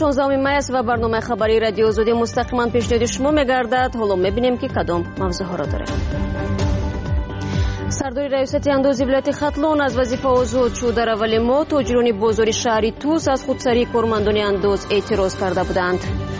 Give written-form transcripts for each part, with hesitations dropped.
16 مای است و برنامه خبری رادیو آزادی مستقیما پیشنهاد شما می‌گردد. حالا می‌بینیم که کدام موضوعها را داریم. سردار ریاست اندوزی ولایت ختلون از وظیفه آزاد شد. در اول ماه تاجران بازار شهری توس از خودسری کارمندان اندوز اعتراض کرده بودند.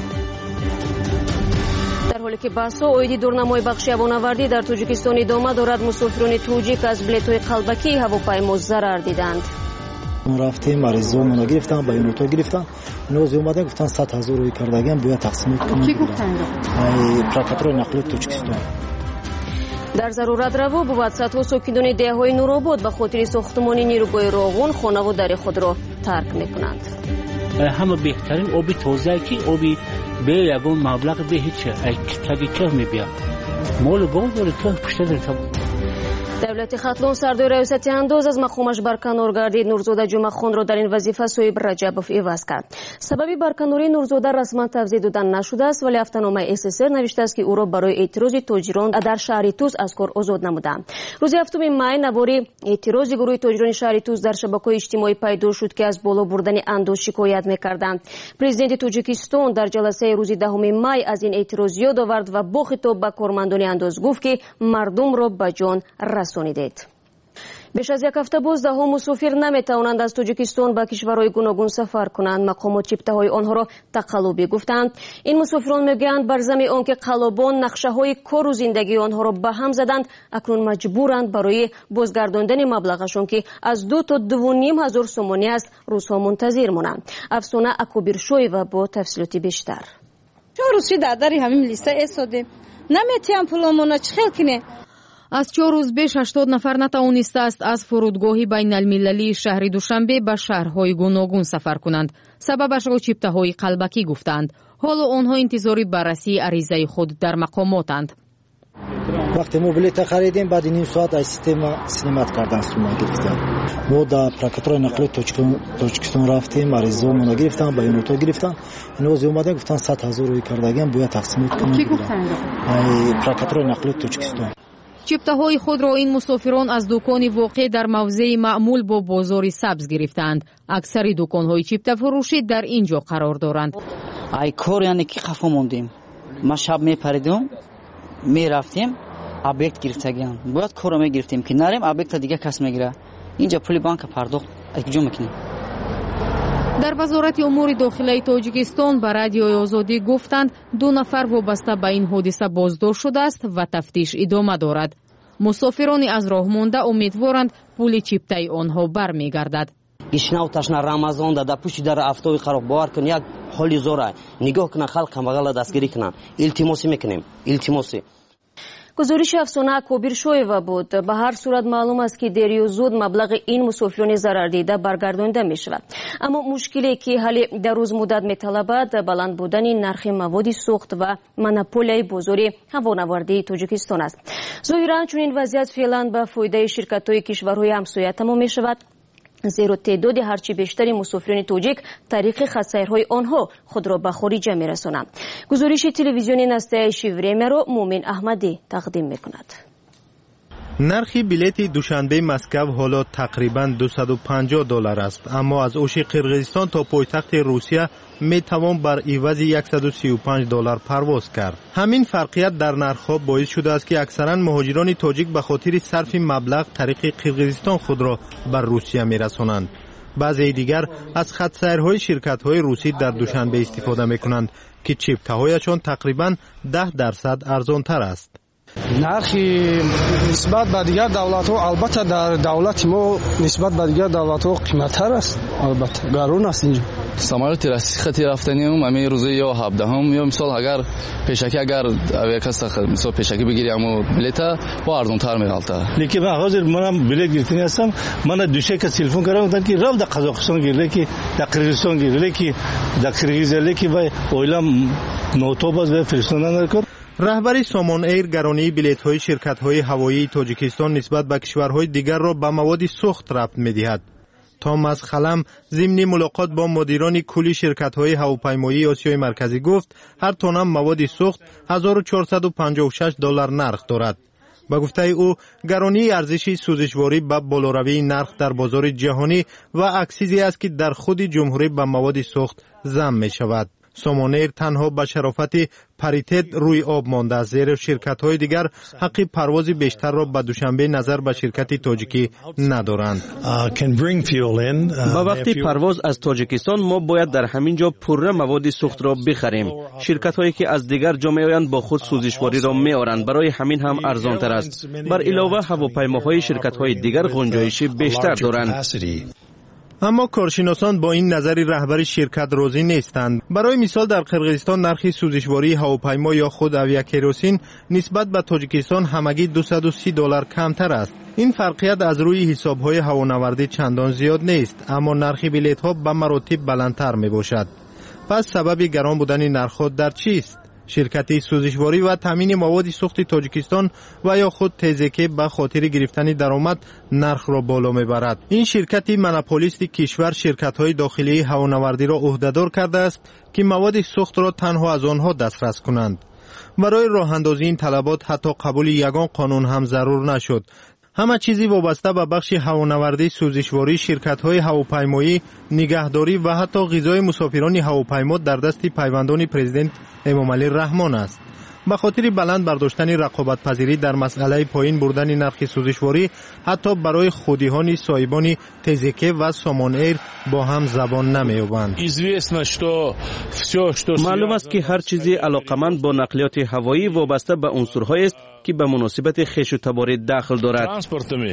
در حالی که بحث عایدی دورنمای بخش هوانوردی در تاجیکستان ادامه دارد، مسافران توجیک از بلیط‌های قلبکی هواپیما ضرر دیدند. رفتیم مریضامون گرفتن، بیانات گرفتن، نوز اومدن گفتن 100,000 روی کردگان باید تقسیم کنیم. کی گفتن؟ پروکاتور نقل تاجیکستان. در ضرورت روا بود صدها ساکنان دهه‌های نورآباد به خاطر ساختمان نیروگاه راغون خانه و در خود را ترک میکنند. همه بهترین آبی تازه که آبی به یگان مبلغ به هیچ تگی که میبید مال گاز داره که پشت داره. دولت ختلون سردار ریاست اندوز از مقامش برکنار گردید. نورزاده جمعه خان را در این وظیفه صاحب رجبوف عوض کرد. سبب برکناری نورزاده رسما توضیح دادن نشده است، ولی هفته‌نامه SSR نوشته است که او را برای اعتراض تاجران در شهر توس از کار آزاد نمودند. روز 7 مای نواری اعتراض گروه تاجران شهر توس در شبکه‌های اجتماعی پیدا شد که از بالا بردن اندوز شکایت می‌کردند. پرزیدنت تاجیکستان در جلسه روز 10 مای از این اعتراض یاد آورد و با خطاب به کارمندان اندوز گفت که مردم را به جان رسانیدید. بیش از یک هفته باز دهها مسافر نمیتوانند از تاجیکستان به کشورهای گوناگون سفر کنند. مقامات چپته‌های آنها را تقلبی گفتند. این مسافران میگویند بر ضمن آنکه قلابان نقشه‌های کار و زندگی آنها را به هم زدند، اکنون مجبورند برای بازگرداندن مبلغشان که از 2 تا 2.5 هزار سومانی است روزها منتظر مانند. افسانه اکوبیرشویeva با تفصیلات بیشتر. چه روزی داداری همین لیسته استاده نمیتونم پولمون چخیل کنه. از 4 روز بیش 80 نفر نتوانسته است از فرودگاهی بین المللی شهر دوشنبه به شهرهای گوناگون سفر کنند. سببش را چپته‌های قلبکی گفتند. حالا آنها انتظاری بررسی عریضه خود در مقاماتند. وقتی ما بلیط خریدیم بعد نیم ساعت از سیستم سینمات کردن سوما گرفتن. ما در پروکاتور نقل تاجیکستان رفتیم مریضامون گرفتن، بیانات گرفتن، نوز اومدن گفتن 100,000 روی کردگان باید تقسیم کنیم. کی گفتن؟ پروکاتور نقل تاجیکستان. چپته‌های خود را این مسافران از دکان واقع در موضع معمول با بازار سبز گرفتند. اکثر دکان‌های چپته فروشی در اینجا قرار دارند. ای کار یعنی که خفه موندیم. ما شب میپریدیم میرفتیم ابیکت گرفتگان باید کارو میگرفتیم که نریم ابیکت دیگه کس میگیره. اینجا پول بانک پرداخت اجرا میکنیم. در وزارت امور داخلی تاجیکستان به رادیوی آزادی گفتند 2 نفر وابسته به این حادثه بازداشت شده است و تفتیش ادامه دارد. مسافران از راه مانده امیدوارند پول چپته آنها برمیگردد. اشنا و تشنا رمضان در پشت در افتوی خراب باور کن یک حالی زوره نگاه کنه خلق هم بغل دستگیری کنن التماسی میکنیم التماسی. گزارش افسانه اکوبیرشویeva بود. به هر صورت معلوم است که دیر یا زود مبلغ این مسافران ضرر دیده برگردانده می شود. اما مشکلی که حل در روز مدت می طلبد بلند بودن نرخ مواد سوخت و مونوپولی بازار هوانوردی تاجیکستان است. ظاهرا چون این وضعیت فعلا به فایده شرکت‌های کشورهای همسایه تمام می شود، زیرا تعداد هرچی بیشتری مسافران تاجیک طریق خط‌سیرهای آنها خود را به خارج می‌رسانند. گزارش تلویزیونی نسته شیوریم را مومن احمدی تقدیم می‌کند. نرخ بلیت دوشنبه مسکو حالا تقریباً $250 است، اما از اوش قرقیزستان تا پایتخت روسیه می توان بر عوض $135 پرواز کرد. همین فرقیت در نرخ‌ها باعث شده است که اکثراً مهاجران تاجیک به خاطر صرف مبلغ طریق قرقیزستان خود را بر روسیه می‌رسانند. بعضی دیگر از خط‌سیرهای شرکت‌های روسی در دوشنبه استفاده می‌کنند که چپته‌هایشان تقریباً 10% ارزان‌تر است. نرخی نسبت به دیگر دولت‌ها البته در دولت ما نسبت به دیگر دولت‌ها قیمت‌تر است، البته گرون است اینجا. самолети خطی رفتنیم همین روزی یا 17 یا مثال اگر پیشکی اگر اویاکاست مثال پیشکی بگیری اما بلیت با ارزان‌تر می‌غلطه. لیکن من حاضر منم بلیت گرفتن هستم. من دوشه که تلفن کردم گفتن که رفت در قزاقستان گیره که در قرقیزستان گیره که در قرقیزستان که وای اویلم نوتو باز به فرستادن کرد. رهبر سامان ایر گرانی بلیط‌های شرکت‌های هوایی تاجیکستان نسبت به کشورهای دیگر را به مواد سوخت ربط می‌دهد. تاماس خلم ضمن ملاقات با مدیران کلی شرکت‌های هواپیمایی آسیای مرکزی گفت هر تن مواد سوخت $1456 نرخ دارد. با گفته او گرانی ارزش سوزشواری به بالاروی نرخ در بازار جهانی و عکسی است که در خود جمهوری به مواد سوخت ضم می شود. سامانیر تنها به شرافت پاریتت روی آب مانده است، زیرا شرکت‌های دیگر حق پرواز بیشتر را به دوشنبه نظر به شرکت تاجیکی ندارند. با وقتی پرواز از تاجیکستان ما باید در همین جا پره مواد سوخت را بخریم. شرکت‌هایی که از دیگر جا میآیند با خود سوزشواری را میآورند، برای همین هم ارزان‌تر است. بر علاوه هواپیماهای شرکت‌های دیگر گنجایش بیشتر دارند. اما کارشناسان با این نظری رهبر شرکت راضی نیستند. برای مثال در قرقیزستان نرخ سوزشواری هواپیما یا خود آویاکروسین نسبت به تاجیکستان همگی $230 کمتر است. این فرقیت از روی حساب‌های هوانوردی چندان زیاد نیست، اما نرخ بلیط‌ها به مراتب بلندتر میباشد. پس سبب گران بودن نرخ‌ها در چیست؟ شرکت سوزشواری و تامین مواد سوخت تاجیکستان و یا خود تزیکه به خاطر گرفتن درآمد نرخ را بالا میبرد. این شرکت مونوپولیست کشور شرکت‌های داخلی هوانوردی را عهده‌دار کرده است که مواد سوخت را تنها از آنها دسترس کنند. برای راه اندازی این طلبات حتی قبول یگان قانون هم ضرور نشد. همه چیزی وابسته به بخش هوانوردی، سوزشواری، شرکت‌های هواپیمایی، نگهداری و حتی غذای مسافران هواپیما در دست پیوندان پرزیدنت امامعلی رحمان است. به خاطر بلند برداشتن رقابت‌پذیری در مسئله پایین بردن نرخ سوزشواری، حتی برای خودی‌هان صاحبان تزیکه و سامان ایر با هم زبان نمی‌یابند. معلوم است که هر چیزی علاقمند با نقلیات هوایی وابسته به عنصرهایی است که به مناسبت خویش و تبار دخل دارد.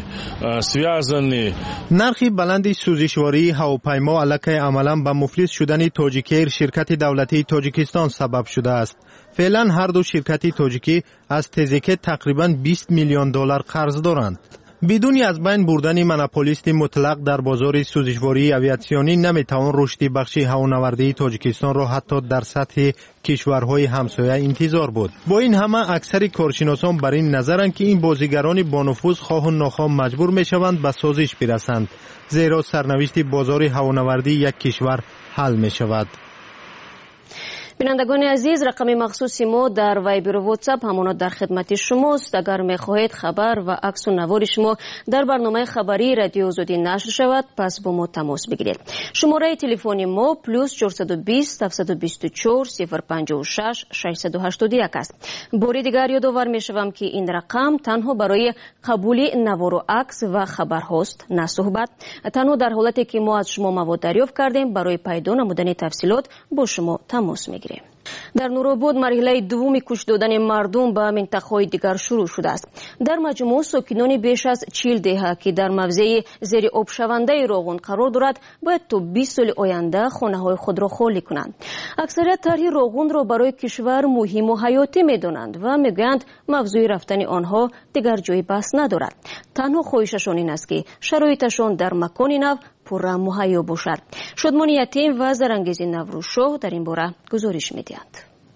نرخ بلند سوزشواری هواپیما علاقه عملاً به مفلس شدن تاجیکیر شرکت دولتی تاجیکستان سبب شده است. فعلا هر دو شرکت تاجیکی از تزیکه تقریباً $20 میلیون قرض دارند. بدون از بین بردن مونوپولیست مطلق در بازار سوزشواری آویاسیونی نمیتوان رشد بخش هوانوردی تاجیکستان را حتی در سطح کشورهای همسایه انتظار بود. با این همه اکثر کارشناسان بر این نظرند که این بازیگران با نفوذ خواه و ناخواه مجبور میشوند به سازش برسند، زیرا سرنوشت بازار هوانوردی یک کشور حل میشود. بینندگان عزیز، رقم مخصوصی ما در وایبر و واتساپ همانا در خدمت شماست. اگر میخواهید خبر و عکس و نوار شما در برنامه خبری رادیو آزادی نشر شود، پس با ما تماس بگیرید. شماره تلفن ما +420 724 056 681 است. باری دیگر یادآور میشوم که این رقم تنها برای قبول نوار و عکس و خبر هاست، نه صحبت. تنها در حالتی که ما از شما مواد دریافت کردیم برای پیدا نمودن تفصیلات با شما تماس میگیریم. در نورآباد مرحله دوم کش دادن مردم به منطقه‌های دیگر شروع شده است. در مجموع ساکنان بیش از 40 دهه که در موضع زیر آب شونده راغون قرار دارد باید تا 20 سال آینده خانه‌های خود را خالی کنند. اکثریت طرح راغون را برای کشور مهم و حیاتی می‌دانند و می‌گویند موضوع رفتن آنها دیگر جای بحث ندارد. تنها خواهششان این است که شرایطشان در مکان نو پورا مهیا باشد. شادمان یتیم و زرانگیز نوروزشاه در این باره گزارش می‌دهند.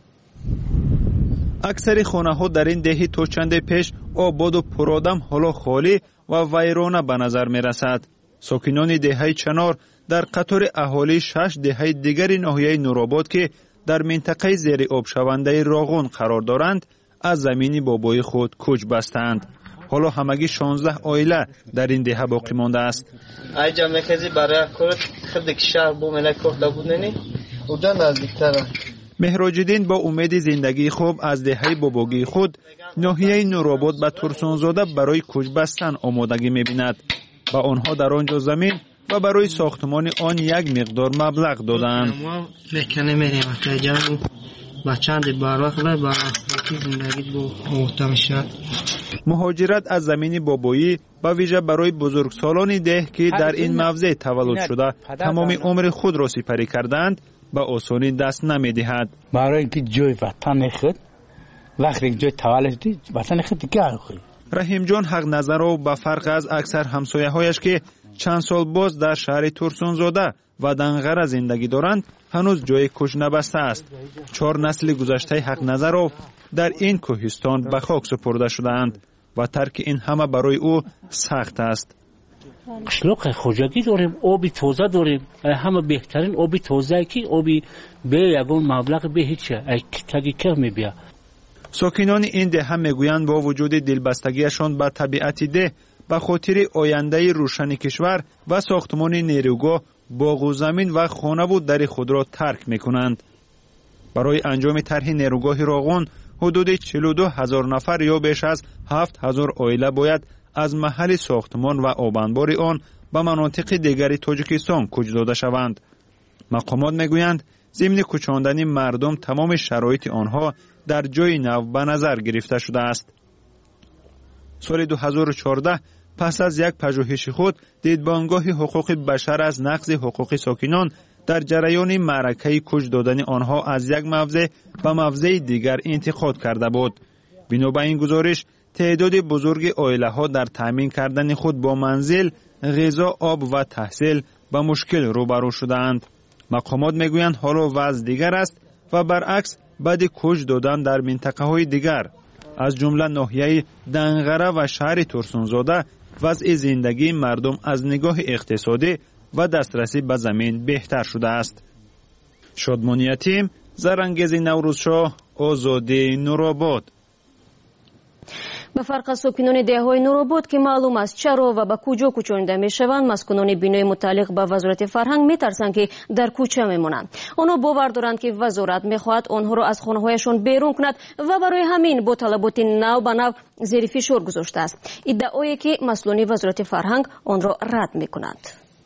اکثر خانه‌ها در این دهه تا چند پیش آباد و پرآدم حالا خالی و ویرانه به نظر می‌رسد. ساکنان دهه چنار در قطار اهالی 6 دهه دیگر ناحیه نورآباد که در منطقه زیر آب شونده راغون قرار دارند، از زمین بابای خود کوچ بستند. حالا همگی 16 عائله در این دهه باقی مانده است. ای جمعیتی برای خود شهر بو ملک کرده بودنی اونجا نزدیک‌تره. مهراج‌الدین با امید زندگی خوب از دهه باباگی خود ناحیه نورآباد به ترسانزاده برای کوچ بستن آمادگی می‌بیند. با آنها در آنجا زمین و برای ساختمان آن یک مقدار مبلغ دادند. مکنه میریم اخیجان با چند باروخلا با زندگی بو محتم شد. مهاجرت از زمین بابایی با ویژه برای بزرگسالان ده که در این موضع تولد شده تمام عمر خود را سپری کردند با آسانی دست نمی‌دهد. برای اینکه جای وطن خود وقتی جای تولد وطن خود دیگه آخری. رحیم جان حق نظر و با فرق از اکثر همسایه‌هایش که چند سال باز در شهر ترسانزاده و دنغره زندگی دارند هنوز جای کوچ نبسته است. 4 نسل گذشته حق نظر و در این کوهستان به خاک سپرده شدند و ترک این همه برای او سخت است. قشلاق خوجگی داریم، آبی تازه داریم، همه بهترین آبی تازه که آبی به یگان مبلغ به هیچ تگی که میبیا. ساکنان این دهه میگویند با وجود دلبستگیشان به طبیعت ده به خاطر آینده روشن کشور و ساختمان نیروگاه باغ و زمین و خانه و در خود را ترک میکنند. برای انجام طرح نیروگاه راغون حدود 42,000 نفر یا بیش از 7,000 عائله باید از محل ساختمان و آبانبار آن به مناطق دیگر تاجیکستان کوچ داده شوند. مقامات میگویند ضمن کوچاندن مردم تمام شرایط آنها در جای نو به نظر گرفته شده است. سال 2014 پس از یک پژوهش خود دیدبانگاه حقوق بشر از نقض حقوق ساکنان در جریان معرکه کوچ دادن آنها از یک موضع به موضع دیگر انتقاد کرده بود. بنا به این گزارش تعداد بزرگ عائله‌ها در تامین کردن خود با منزل، غذا، آب و تحصیل به مشکل روبرو شدند. مقامات میگویند حالا وضع دیگر است و برعکس بعد کوچ دادن در منطقه‌های دیگر از جمله ناحیه دنغره و شهر ترسونزاده وضع زندگی مردم از نگاه اقتصادی و دسترسی به زمین بهتر شده است. شادمانی یتیم، زرانگیز نوروزشاه، آزادی نورآباد. به فرق از ساکنان دهه‌های نورآباد که معلوم است چرا و به کجا کوچانیده میشوند، مسکونان بینای متعلق به وزارت فرهنگ میترسند که در کوچه میمونند. آنها باور دارند که وزارت میخواهد آنها را از خانه‌هایشان بیرون کند و برای همین با طلبات نو به نو زیر فشار گذاشته است. ادعایی که مسئولان وزارت فرهنگ آن را رد میکنند.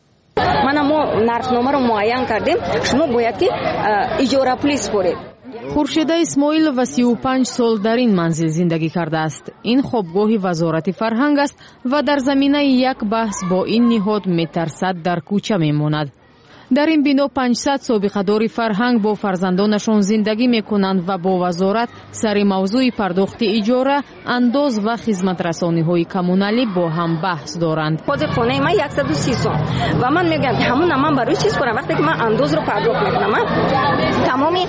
ما نرخنامه را معین کردیم، شما باید که اجاره پول سپارید. خورشیده اسماعیل و 35 سال در این منزل زندگی کرده است. این خوابگاه وزارت فرهنگ است و در زمینه یک بحث با این نهاد میترسد در کوچه میماند. در این بنا 500 سابقه دار فرهنگ با فرزندانشان زندگی میکنند و با وزارت سر موضوع پرداخت اجاره، انداز و خدمت رسانی های کمونالی با هم بحث دارند. خود خانه من 130 سال و من میگم همون من برای چیز کنم وقتی که من انداز رو پرداخت میکنم، تمامی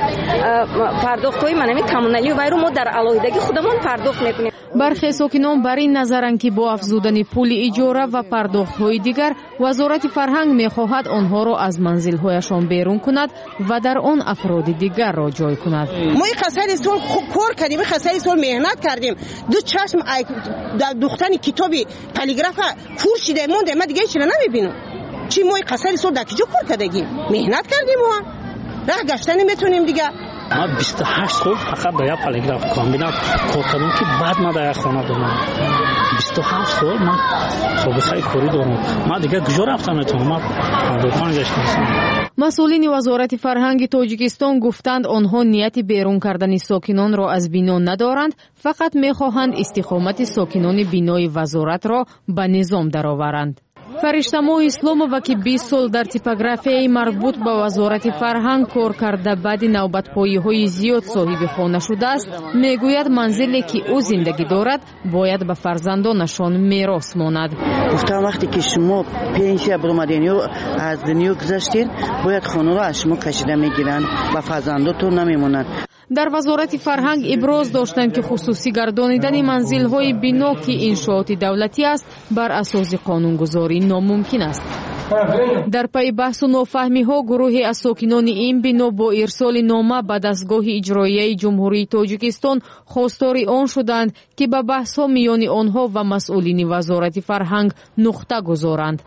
پرداخت های من کمونالی و ما در علاوه‌دگی خودمون پرداخت میکنیم. برخی ساکنان بر این نظرند که با افزودن پول اجاره و پرداخت های دیگر وزارت فرهنگ میخواهد آنها را از منزل‌هایشان بیرون کند و در آن افراد دیگر را جای کند. ما خسال سال کار کردیم، خسال سال مهنت کردیم، دو چشم دختن کتابی پلیگراف کورشیده مونده، ما دیگه چیزی نمیبینم. چی ما خسال سال در کجا کار کردیم؟ مهنت کردیم ما. راه گشتن نمیتونیم دیگه. ما 28 سال فقط در یک پلیگراف کامبینات کار کردم که بعد ما در یک خانه دارم. 28 سال من سابقه کاری دارم. ما دیگه کجا رفتم نمیتونم. ما دکان گشتم. مسئولین وزارت فرهنگ تاجیکستان گفتند آنها نیت بیرون کردن ساکنان را از بنا ندارند، فقط میخواهند استقامت ساکنان بینای وزارت را به نظام درآورند. فرشته‌ماه اسلامова که 20 سال در تیپوگرافیای مربوط به وزارت فرهنگ کار کرده بعد نوبت‌پایی‌های زیاد صاحب خانه شده است، میگوید منزلی که او زندگی دارد باید به فرزندانشان میراث ماند. گفتم وقتی که شما پنسیا برآمدین و از دنیا گذشتین باید خانه را از شما کشیده میگیرن و فرزندانتون نمیمونن. در وزارت فرهنگ ابراز داشتند که خصوصی گردانیدن منزل‌های بنا که انشاءات دولتی است بر اساس قانونگذاری ناممکن است. در پی بحث و نافهمی‌ها گروهی از ساکنان این بنا با ارسال نامه به دستگاه اجرایی جمهوری تاجیکستان خواستار آن شدند که به بحث‌ها میان آنها و مسئولین وزارت فرهنگ نقطه گذارند.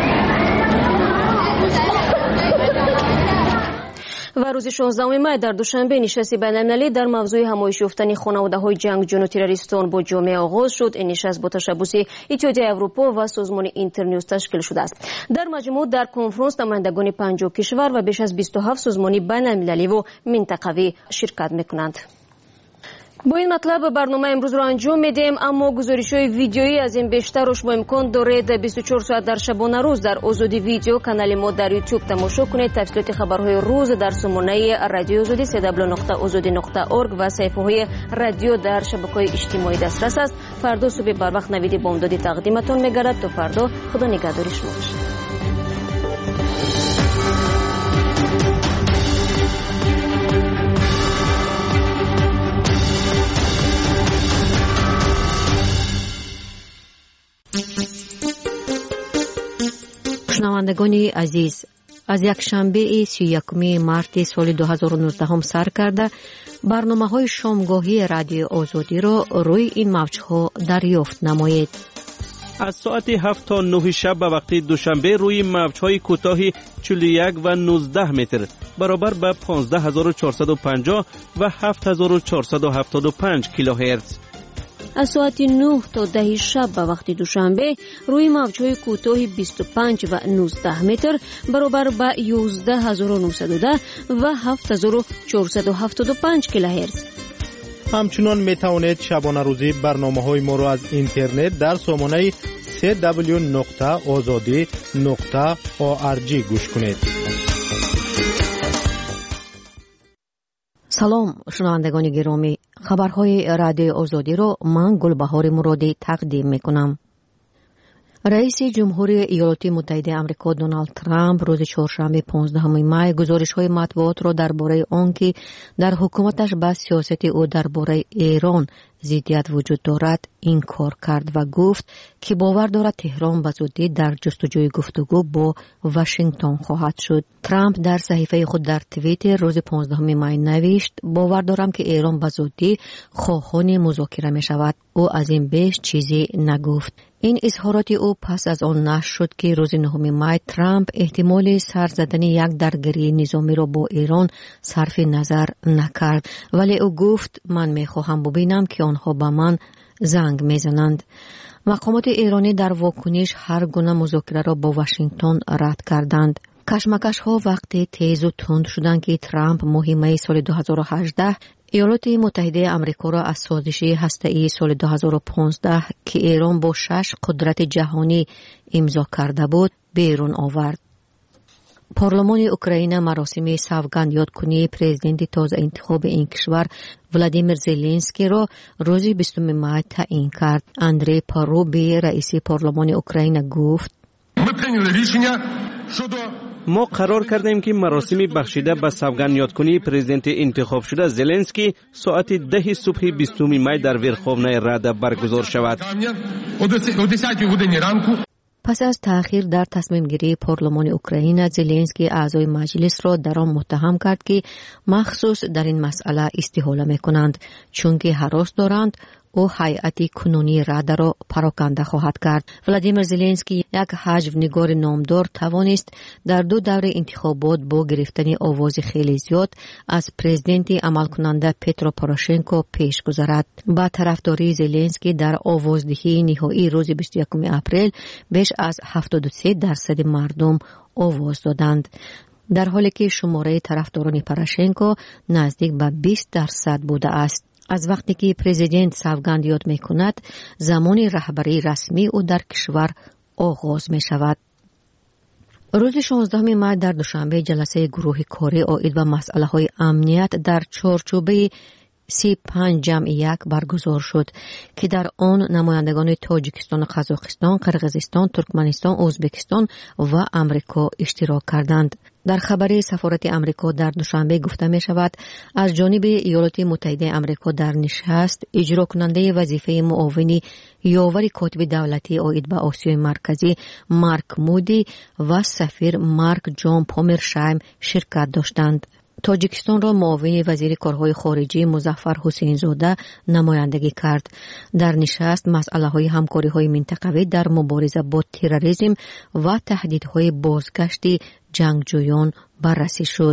و روز 16 می در دوشنبه نشست بین‌المللی در موضوع همایش یافتن خانواده‌های جنگجویان و تروریستان با جامعه آغاز شد. این نشست با تشبث اتحادیه اروپا و سازمان اینترنیوز تشکیل شده است. در مجموع در کنفرانس نمایندگان 50 کشور و بیش از 27 سازمان بین‌المللی و منطقوی شرکت می‌کنند. با این مطلب برنامه امروز را انجام میدیم، اما گزارش‌های ویدیویی از این بیشتر رو شما امکان دارید 24 ساعت در شبانه روز در آزادی ویدیو کانال ما در یوتیوب تماشا کنید. تفصیلات خبرهای روز در سامانه رادیو آزادی www.azadi.org و صفحه‌های رادیو در شبکه‌های اجتماعی دسترس است. فردا صبح بر وقت نوید بامدادی تقدیمتان می‌گردد. تا فردا خدا نگهداری شما باشد. شنوندگان عزیز، از یکشنبه 31 مارت سال 2019 سر کرده برنامه‌های شامگاهی رادیو آزادی را روی این موج‌ها دریافت نمایید. از ساعت 7 تا 9 شب به وقت دوشنبه روی موج‌های کوتاه 41 و 19 متر برابر به 15450 و 7475 کیلوهرتز. از ساعت 9 تا 10 شب به وقت دوشنبه روی موج‌های کوتاه 25 و 19 متر برابر به 11910 و 7475 کیلوهرتز. همچنان می توانید شبانه روزی برنامه‌های ما را از اینترنت در سامانه www.azadi.org گوش کنید. سلام شنوندگان گرامی، خبرهای رادیو آزادی را من گلبهار مرادی تقدیم میکنم. رئیس جمهوری ایالات متحده آمریکا دونالد ترامپ روز چهارشنبه 15 می گزارش‌های مطبوعات را درباره آنکه در حکومتش به سیاست او درباره ایران ضدیت وجود دارد انکار کرد و گفت که باور دارد تهران به زودی در جستجوی گفتگو با واشنگتن خواهد شد. ترامپ در صحیفه خود در توییتر روز 15 می نوشت باور دارم که ایران به زودی خواهان مذاکره می شود. او از این بیش چیزی نگفت. این اظهارات او پس از آن نشر شد که روز 9 می ترامپ احتمال سر زدن یک درگیری نظامی را با ایران صرف نظر نکرد، ولی او گفت من می خواهم ببینم که آنها به من زنگ میزنند. مقامات ایرانی در واکنش هر گونه مذاکره را با واشنگتن رد کردند. کشمکش ها وقتی تیز و تند شدند که ترامپ ماه می سال 2018 ایالات متحده آمریکا را از سازش هسته‌ای سال 2015 که ایران با 6 قدرت جهانی امضا کرده بود بیرون آورد. پارلمان اوکراین مراسم سوگند یادکنی پرزیدنت تازه انتخاب این کشور ولادیمیر زلنسکی را روز 20 می تعیین کرد. اندری پاروبی رئیس پارلمان اوکراین گفت ما قرار کردیم که مراسم بخشیده به سوگند یادکنی پرزیدنت انتخاب شده زلنسکی ساعت 10 صبح 20 می در ورخوونه ردا برگزار شود. پس از تأخیر در تصمیم گیری پارلمان اوکراین، زلنسکی اعضای مجلس را در آن متهم کرد که مخصوص در این مسئله استحاله می‌کنند، چون که هراس دارند او هیئت کنونی ردا را پراکنده خواهد کرد. ولادیمیر زلنسکی یک حجم‌نگار نامدار توانست در 2 دوره انتخابات با گرفتن آواز خیلی زیاد از پرزیدنت عمل کننده پترو پوروشنکو پیش گذرد. با طرفداری زلنسکی در آوازدهی نهایی روز 21 اپریل بیش از 73% مردم آواز دادند، در حالی که شماره طرفداران پوروشنکو نزدیک به 20% بوده است. از وقتی که پرزیدنت سوگند یاد می کند، زمان رهبری رسمی او در کشور آغاز می شود. روز 16 مارس در دوشنبه جلسه گروه کاری عاید به مسئله های امنیت در چارچوبه 35-1 برگزار شد که در آن نمایندگان تاجیکستان، قزاقستان، قرقیزستان، ترکمنستان، ازبکستان و آمریکا اشتراک کردند. در خبر سفارت آمریکا در دوشنبه گفته می شود از جانب ایالات متحده آمریکا در نشست اجرا کننده وظیفه معاون یاور کاتب دولتی عاید به آسیای مرکزی مارک مودی و سفیر مارک جان پومرشایم شرکت داشتند. تاجیکستان را معاون وزیر کارهای خارجی مظفر حسین زاده نمایندگی کرد. در نشست مسئله‌های همکاری‌های منطقوی در مبارزه با تروریسم و تهدیدهای بازگشت جنگجویان بررسی شد.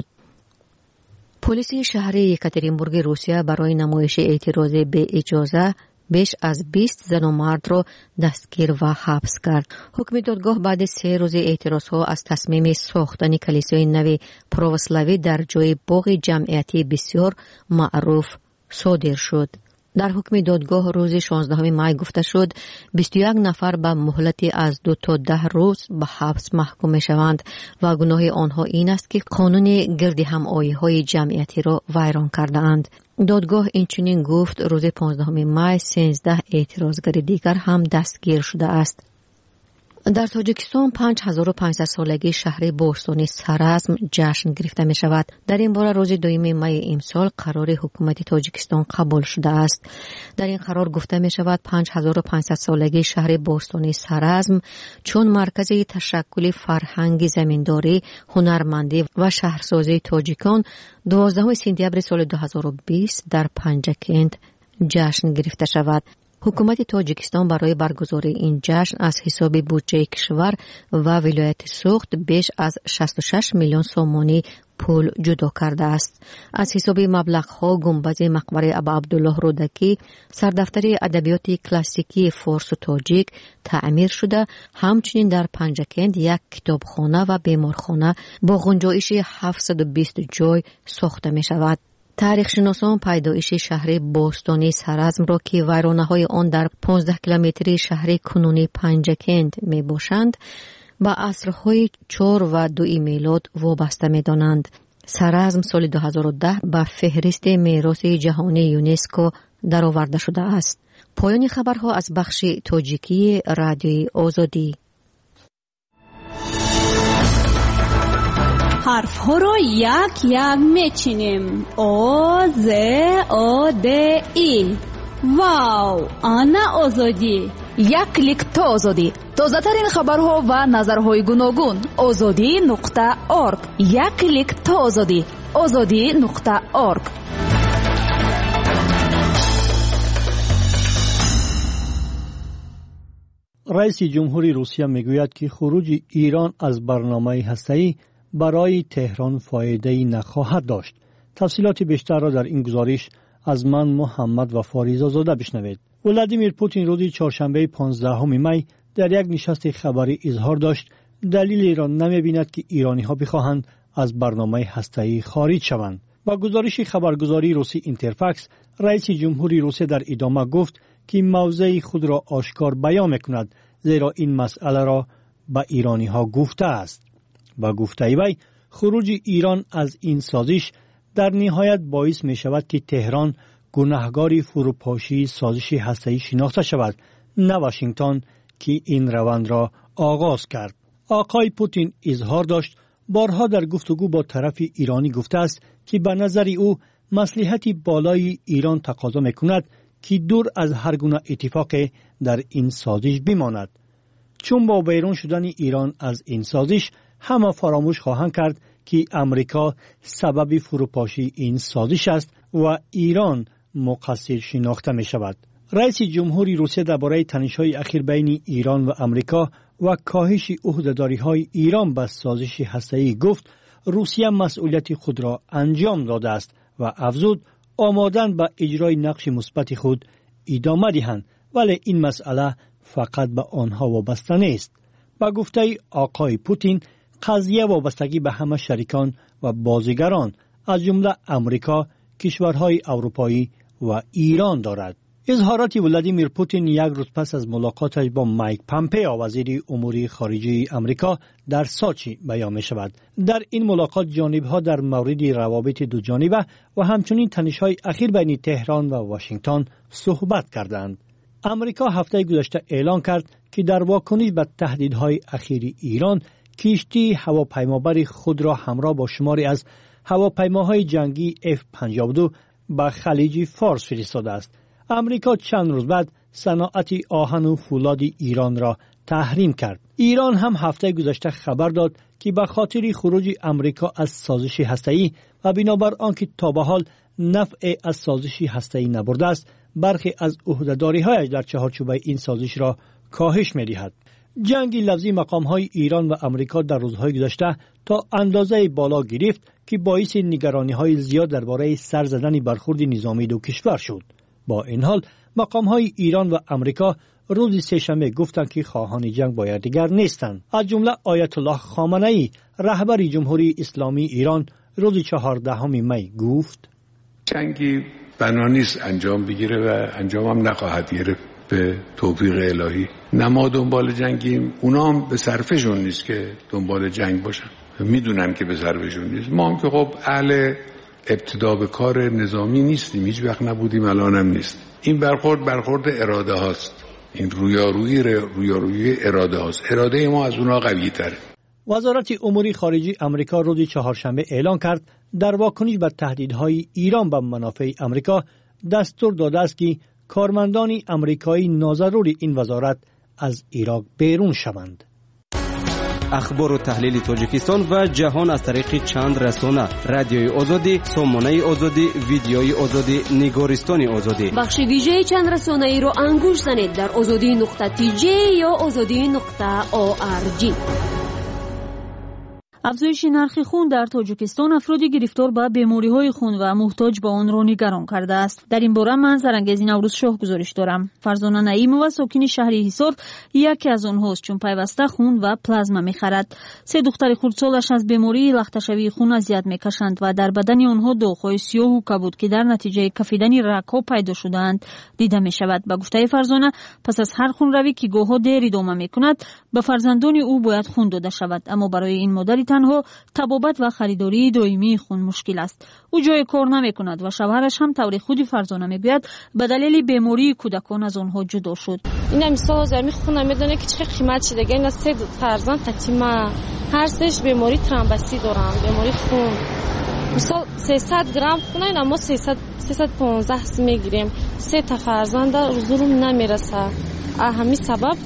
پلیس شهر یکاترینبورگ روسیه برای نمایش اعتراض به اجازه بیش از 20 زن و مرد را دستگیر و حبس کرد. حکم دادگاه بعد 3 روز اعتراضها از تصمیم ساختن کلیسای نو پروسلاوی در جای باغ جمعیتی بسیار معروف صادر شد. در حکم دادگاه روز 16 می گفته شد 21 نفر به مهلت از 2 تا 10 روز به حبس محکوم می شوند و گناه آنها این است که قانون گرد هم‌آیی‌های جمعیتی را ویران کرده اند. دادگاه اینچنین گفت روز 15 می 13 اعتراضگر دیگر هم دستگیر شده است. در تاجیکستان 5500 سالگی شهر بوستانی سرزم جشن گرفته می شود. در این باره روز 2 می امسال قرار حکومت تاجیکستان قبول شده است. در این قرار گفته می شود 5500 سالگی شهر بوستانی سرزم چون مرکز تشکل فرهنگ زمینداری، هنرمندی و شهرسازی تاجیکان 12 سپتامبر سال 2020 در پنجکند جشن گرفته شود. حکومت تاجیکستان برای برگزاری این جشن از حساب بودجه کشور و ولایت سوخت بیش از 66 میلیون سومانی پول جدا کرده است. از حساب مبلغ‌ها گنبد مقبره ابا عبدالله رودکی، سردفتر ادبیات کلاسیکی فارس و تاجیک تعمیر شده. همچنین در پنجکند یک کتابخانه و بیمارخانه با گنجایش 720 جای ساخته می شود. تاریخ شناسان پیدایش شهر بوستانی سرزم را که ویرانه‌های آن در 15 کیلومتری شهر کنونی پنجکند می باشند با عصرهای 4 و 2 میلاد وابسته می دانند. سرزم سال 2010 به فهرست میراث جهانی یونسکو درآورده شده است. پایان خبرها از بخش تاجیکی رادیوی آزادی. حرف ها رو یک یک میچینیم. او ز او د ای. واو، آنا آزادی. یک کلیک تا آزادی. تازه ترین خبرها و نظرهای گوناگون. azadi.org. یک کلیک تا آزادی. azadi.org. رئیس جمهوری روسیه میگوید که خروج ایران از برنامه هسته‌ای برای تهران فایده‌ای نخواهد داشت. تفصیلات بیشتر را در این گزارش از من محمد و فاریزا زاده بشنوید. ولادیمیر پوتین روز چهارشنبه 15 می در یک نشست خبری اظهار داشت دلیلی را نمی‌بیند که ایرانی‌ها بخواهند از برنامه هسته‌ای خارج شوند. با گزارش خبرگزاری روسی اینترفاکس، رئیس جمهوری روسیه در ادامه گفت که موضع خود را آشکار بیان می‌کند زیرا این مسئله را به ایرانی‌ها گفته است. با گفته وی خروج ایران از این سازش در نهایت باعث می شود که تهران گناهکار فروپاشی سازش هسته‌ای شناخته شود، نه واشنگتن که این روند را آغاز کرد. آقای پوتین اظهار داشت بارها در گفتگو با طرف ایرانی گفته است که به نظر او مصلحت بالای ایران تقاضا می‌کند که دور از هر گونه اتفاق در این سازش بماند. چون با بیرون شدن ایران از این سازش همه فراموش خواهند کرد که امریکا سبب فروپاشی این سازش است و ایران مقصر شناخته می شود. رئیس جمهوری روسیه درباره تنش‌های اخیر بین ایران و امریکا و کاهش عهده‌داری‌های ایران به سازش هسته‌ای گفت روسیه مسئولیت خود را انجام داده است و افزود آمادن به اجرای نقش مثبت خود ادامه دهند، ولی این مسئله فقط به آنها وابسته نیست. با گفته آقای پوتین قضیه وابستگی به همه شریکان و بازیگران از جمله امریکا، کشورهای اروپایی و ایران دارد. اظهارات ولادیمیر پوتین یک روز پس از ملاقاتش با مایک پامپئو وزیر امور خارجه امریکا در سوچی بیان می شود. در این ملاقات جانبها در مورد روابط دو جانبه و همچنین تنش‌های اخیر بین تهران و واشنگتن صحبت کردند. امریکا هفته گذشته اعلام کرد که در واکنش به تهدیدهای اخیر ایران کشتی هواپیمابر خود را همراه با شماری از هواپیماهای جنگی F-52 به خلیج فارس فرستاده است. امریکا چند روز بعد صنعت آهن و فولاد ایران را تحریم کرد. ایران هم هفته گذشته خبر داد که به خاطر خروج امریکا از سازش هسته‌ای و بنابر آنکه تا به حال نفع از سازش هسته‌ای نبرده است، برخی از عهده‌داری‌هایش در چهارچوب این سازش را کاهش می‌دهد. جنگ لفظی مقام‌های ایران و امریکا در روزهای گذشته تا اندازه بالا گرفت که باعث نگرانی‌های زیاد درباره سر زدن برخورد نظامی دو کشور شد. با این حال مقام‌های ایران و امریکا روز سه‌شنبه گفتند که خواهان جنگ با یکدیگر نیستند. از جمله آیت الله خامنه‌ای رهبر جمهوری اسلامی ایران روز 14 می گفت جنگی بنا نیست انجام بگیره و انجام هم نخواهد گرفت به توفیق الهی. نه ما دنبال جنگیم، اونا هم به صرفشون نیست که دنبال جنگ باشن، میدونن که به صرفشون نیست. ما هم که خب اهل ابتدا به کار نظامی نیستیم، هیچ وقت نبودیم، الان هم نیست. این برخورد اراده هاست. این رویارویی اراده هاست. اراده ما از اونها قوی تره. وزارت امور خارجه آمریکا روز چهارشنبه اعلان کرد در واکنش به تهدیدهای ایران به منافع آمریکا دستور داده است که کارمندان آمریکایی ناضرور این وزارت از عراق بیرون شوند. اخبار و تحلیل تاجیکستان و جهان از طریق چند رسانه: رادیوی آزادی، سامانه آزادی، ویدیوی آزادی، نگارستان آزادی. بخش ویژه چند رسانه ای رو انگوش زنید در azadi.tj یا azadi.org. افزایش نرخ خون در تاجیکستان افرادی گرفتار به بیماری‌های خون و محتاج به آن را نگران کرده است. در این باره من سرانگیز نوروز شاه گزارش دارم. فرزانه نعیمова ساکن شهر حصار یکی از آنهاست، چون پیوسته خون و پلازما می‌خرد. 3 دختر خردسالش از بیماری لخته‌شوی خون اذیت می‌کشند و در بدن آنها داغ‌های سیاه و کبود که در نتیجه کفیدن رگ‌ها پیدا شده‌اند دیده می‌شود. به گفته فرزانه پس از هر خونروی که گاه‌ها دیر ادامه می‌کند به فرزندان او باید خون داده شود، اما برای این مادر تنها تبابت و خریداری دائمی خون مشکل است. او جای کار نمی کند و شوهرش هم طور خودی فرزانه میگوید به دلیل بیماری کودکان از آنها جدا شد. این مثال زمین خون میدونه که چه قیمت شده. این 3 فرزند قطیمه، هر سهش بیماری ترومبوسی دارن، بیماری خون. مثلا 300 گرم خون اینا ما 315 میگیریم. 3 تا فرزند روزم نمیرسه. همین سبب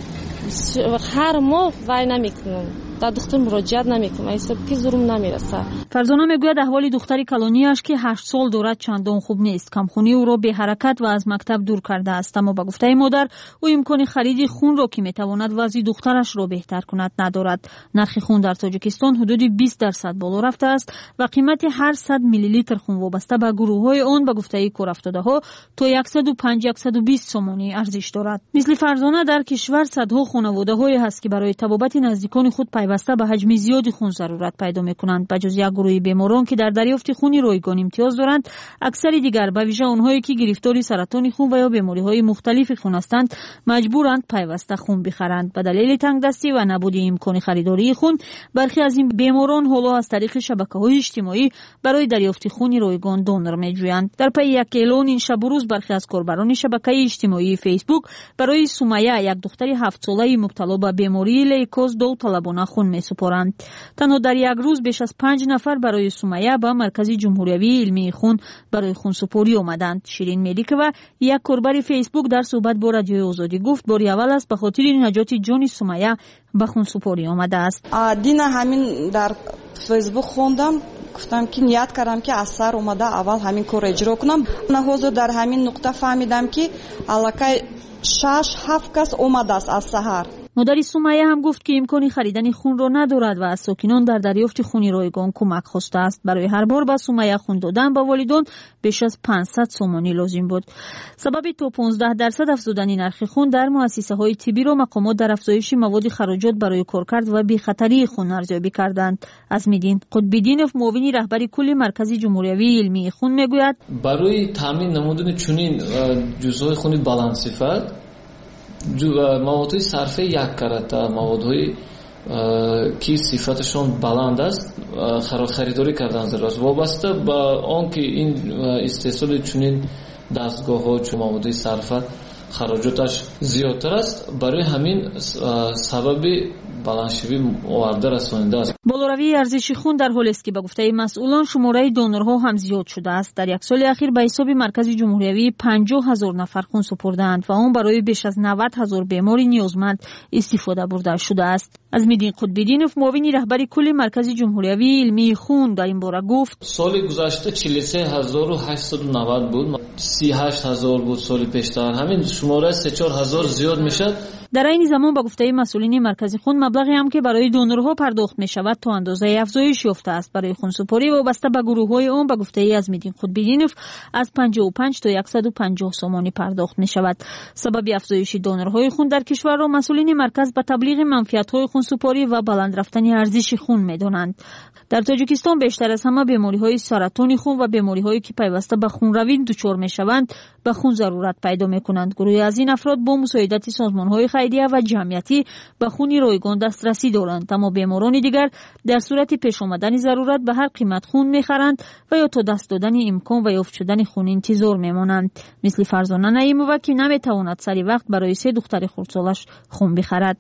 هر ماه وای نمیکنم. در دختر مراجعت نمیکنم، ایسا که زورم نمیرسه. فرزانه میگوید احوال دختری کلونیش که 8 سال دارد چندان خوب نیست. کمخونی او را به حرکت و از مکتب دور کرده است، اما به گفته مادر او امکان خرید خون را که میتواند وضع دخترش را بهتر کند ندارد. نرخ خون در تاجیکستان حدود 20% بالا رفته است و قیمت هر 100 میلی لیتر خون وابسته به گروه‌های آن به گفته کارافتاده‌ها تا 105-120 سومانی ارزش دارد. مثل فرزانه در کشور صدها خانواده‌های هست که برای طبابت نزدیکان خود پیوسته به حجم زیادی خون ضرورت پیدا می‌کنند. بجز یک گروه بیماران که در دریافت خون رایگان امتیاز دارند، اکثر دیگر به ویژه آنهایی که گرفتار سرطان خون و یا بیماری‌های مختلف خون هستند مجبورند پیوسته خون بخرند. به دلیل تنگدستی و نبود امکان خریداری خون، برخی از این بیماران حالا از طریق شبکه‌های اجتماعی برای دریافت خون رایگان دونر می‌جویند. در پی یک اعلان این شب و روز برخی از کاربران شبکه اجتماعی فیسبوک برای سمیه، یک دختر 7 ساله مبتلا به بیماری لیوکوز داوطلبانه خون می‌سپارند. تنها در یک روز بیش از 5 نفر برای سمیه به مرکز جمهوری علمی خون برای خونسپاری آمدند. شیرین ملیکова یک کاربر فیسبوک در صحبت با رادیوی آزادی گفت باری اول است به خاطر نجات جان سمیه به خونسپاری آمده است. دینا همین در فیسبوک خوندم، گفتم که نیت کردم که از سر اومده اول همین کار اجرا کنم. حاضر در همین نقطه فهمیدم که علاقه 6-7 کس اومده است از سحر. مادر سمیه هم گفت که امکان خریدن خون را ندارد و از ساکنان در دریافت خون رایگان کمک خواسته است. برای هر بار به سمیه خون دادن به والدان بیش از 500 سومانی لازم بود. سبب تا 15% افزودن نرخ خون در مؤسسه‌های طبی را مقامات در افزایش مواد خراجات برای کارکرد و بی‌خطری خون ارزیابی کردند. عزمیدین قطب‌الدینov معاون رهبر کل مرکز جمهوری علمی خون میگوید برای تامین نمودن چنین جزوهای خونی بلندصفت موادهای صرفه 1 کرتا، موادهایی که صفتشون بلند است خریداری کردن ضرورت است. وابسته با آنکه این استحصال چنین دستگاه ها چون موادهای صرفه خراجاتش زیادتر است، برای همین سبب بلندشوی آورده رساننده است. بالاروی ارزش خون در حالی است که به گفته مسئولان شماره دونرها هم زیاد شده است. در یک سال اخیر به حساب مرکز جمهوری 50,000 نفر خون سپردند و آن برای بیش از 90,000 بیمار نیازمند استفاده برده شده است. عزمیدین قطب‌الدینov معاون رهبر کل مرکز جمهوری علمی خون در این باره گفت سال گذشته 43890 بود، 38,000 بود سال پیشتر. همین شماره 3-4,000 زیاد میشد. در این زمان با گفته مسئولین مرکز خون مبلغی هم که برای دونرها پرداخت می شود تا اندازه افزایش یافته است. برای خونسپاری وابسته به گروه‌های آن با گفته عزمیدین قطب‌الدینov از 55 تا 150 سومانی پرداخت می شود. سبب افزایش دونرهای خون در کشور را مسئولین مرکز به تبلیغ منفعت‌های خونسپاری و بلند رفتن ارزش خون می دانند. در تاجیکستان بیشتر از همه بیماری‌های سرطان خون و بیماری‌هایی که پیوسته به خونروی دچار می‌شوند به خون ضرورت پیدا می‌کنند. گروهی از این افراد با مساعدت سازمان‌های خیریه و جمعیتی به خون رایگان دسترسی دارند، اما بیماران دیگر در صورت پیش آمدن ضرورت به هر قیمت خون میخرند و یا تا دست دادن امکان و یافت شدن خون انتظار میمانند. مثل فرزانه نعیمова که نمیتواند سری وقت برای 3 دختر خردسالش خون بخرد.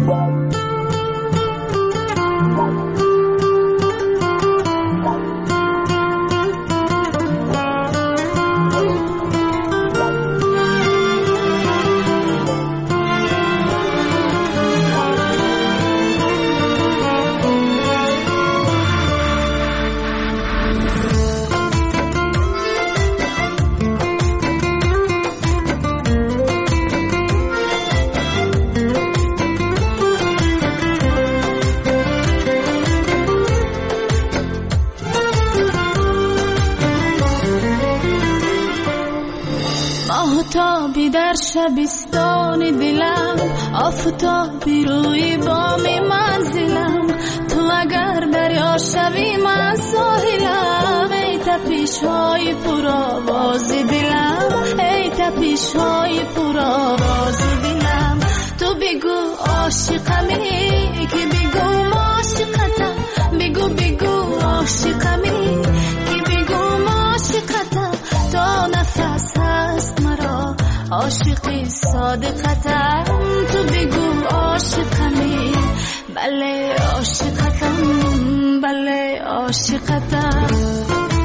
آفتابی در شبستان دلم، آفتابی روی بام منزلم، تو اگر دریا شوی من ساحلم. ای تپش های پرآواز دلم، ای تپش های پرآواز دلم. تو بگو عاشقمی که بگو عاشقتم، بگو بگو عاشقمی که بگو عاشقتم. تا نفس هست مرا عاشقی صادقتم، تو بگو عاشقمی. بله عاشقتم، بله عاشقتم.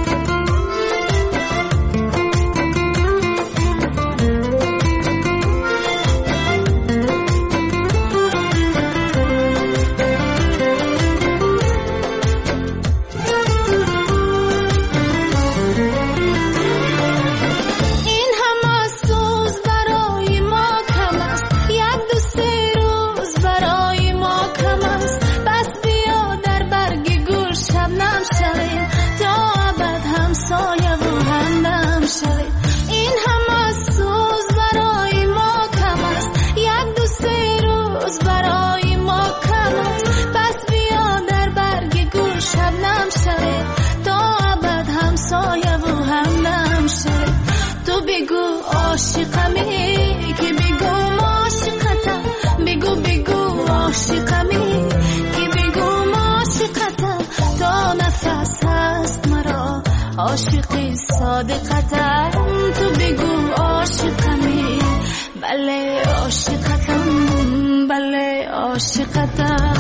عاشقمی که بگو عاشقتم، بگو بگو عاشقمی که بگو عاشقتم. تا نفس هست مرا عاشقی صادقتم، تو بگو عاشقمی. بله عاشقتم، بله عاشقتم.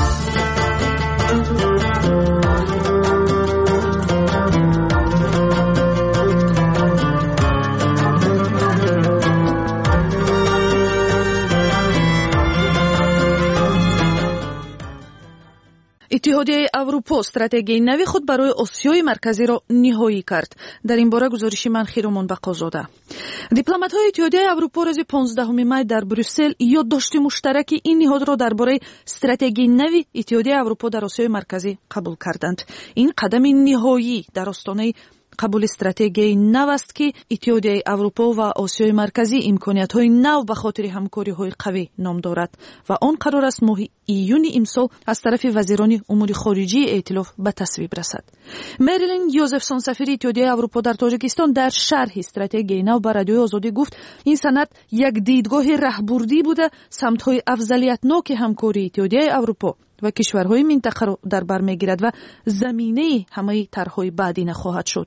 اتحادیه اروپا استراتژی نوی خود برای آسیای مرکزی را نهایی کرد. در این باره گزارش منخیرمان بقازاده. دیپلمات‌های اتحادیه اروپا روز 15 می در بروسل یادداشت مشترک این نهاد را درباره استراتژی نوی اتحادیه اروپا در آسیای مرکزی قبول کردند. این قدم نهایی در آستانه قبول استراتژی نو است که اتحادیه اروپا و آسیای مرکزی امکانیت‌های نو به خاطر همکاری‌های قوی نام دارد و آن قرار است ماه ایون امسال از طرف وزیران امور خارجه ائتلاف به تصویب رسد. مریلین یوزفسون سفیر اتحادیه اروپا در تاجیکستان در شرح استراتژی نو به رادیوی آزادی گفت این سند یک دیدگاه راهبردی بوده سمت‌های افضلیت‌ناک همکاری اتحادیه اروپا و کشورهای منطقه را در بر میگیرد و زمینه همه طرح‌های بعدی نخواهد شد.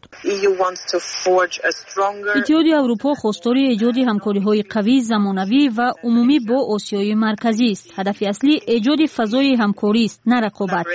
اتحادیه اروپا خواستار ایجاد همکاری‌های قوی، زمانوی و عمومی با آسیای مرکزی است. هدف اصلی ایجاد فضای همکاری است، نه رقابت.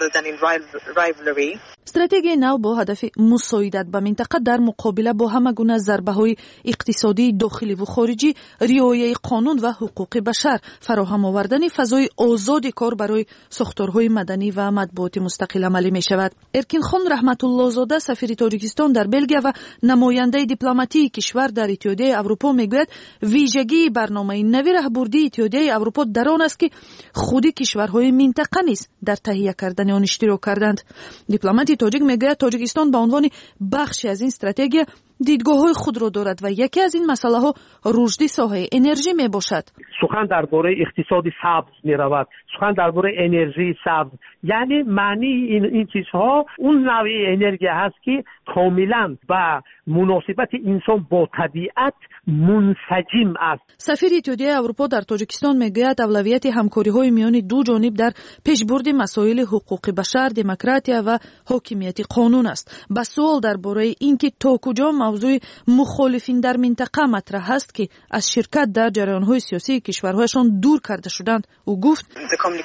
استراتژی نو با هدف مساعدت به منطقه در مقابله با همه گونه ضربه‌های اقتصادی داخلی و خارجی، رعایت قانون و حقوق بشر، فراهم آوردن فضای آزاد کار برای ساختارهای مدنی و مطبوعات مستقل عملی می شود. ارکین خان رحمت الله زاده سفیر تاجیکستان در بلژیم و نماینده دیپلماتی کشور در اتحادیه اروپا میگوید ویژگی برنامه نوی راهبردی اتحادیه اروپا در آن است که خود کشورهای منطقه نیز در تهیه کردن آن اشتراک کردند. دیپلمات تاجیک میگوید تاجیکستان به عنوان بخشی از این استراتژی دیدگاه‌های خود را دارد و یکی از این مسائل‌ها رشد ساحه انرژی میباشد. سخن درباره اقتصاد سبز می‌رود، سخن درباره انرژی سبز، یعنی معنی این چیزها اون نوع انرژی هست که کاملا با مناسبت انسان با طبیعت منسجم است. سفیر اتحادیه اروپا در تاجیکستان میگوید اولویت همکاری‌های میان دو جانب در پیشبرد مسائل حقوق بشر، دموکراتیا و حاکمیت قانون است. با سوال درباره اینکه تا کجا موضوع مخالفین در منطقه مطرح است که از شرکت در جریان‌های سیاسی کشورهایشان دور کرده شدند، او گفت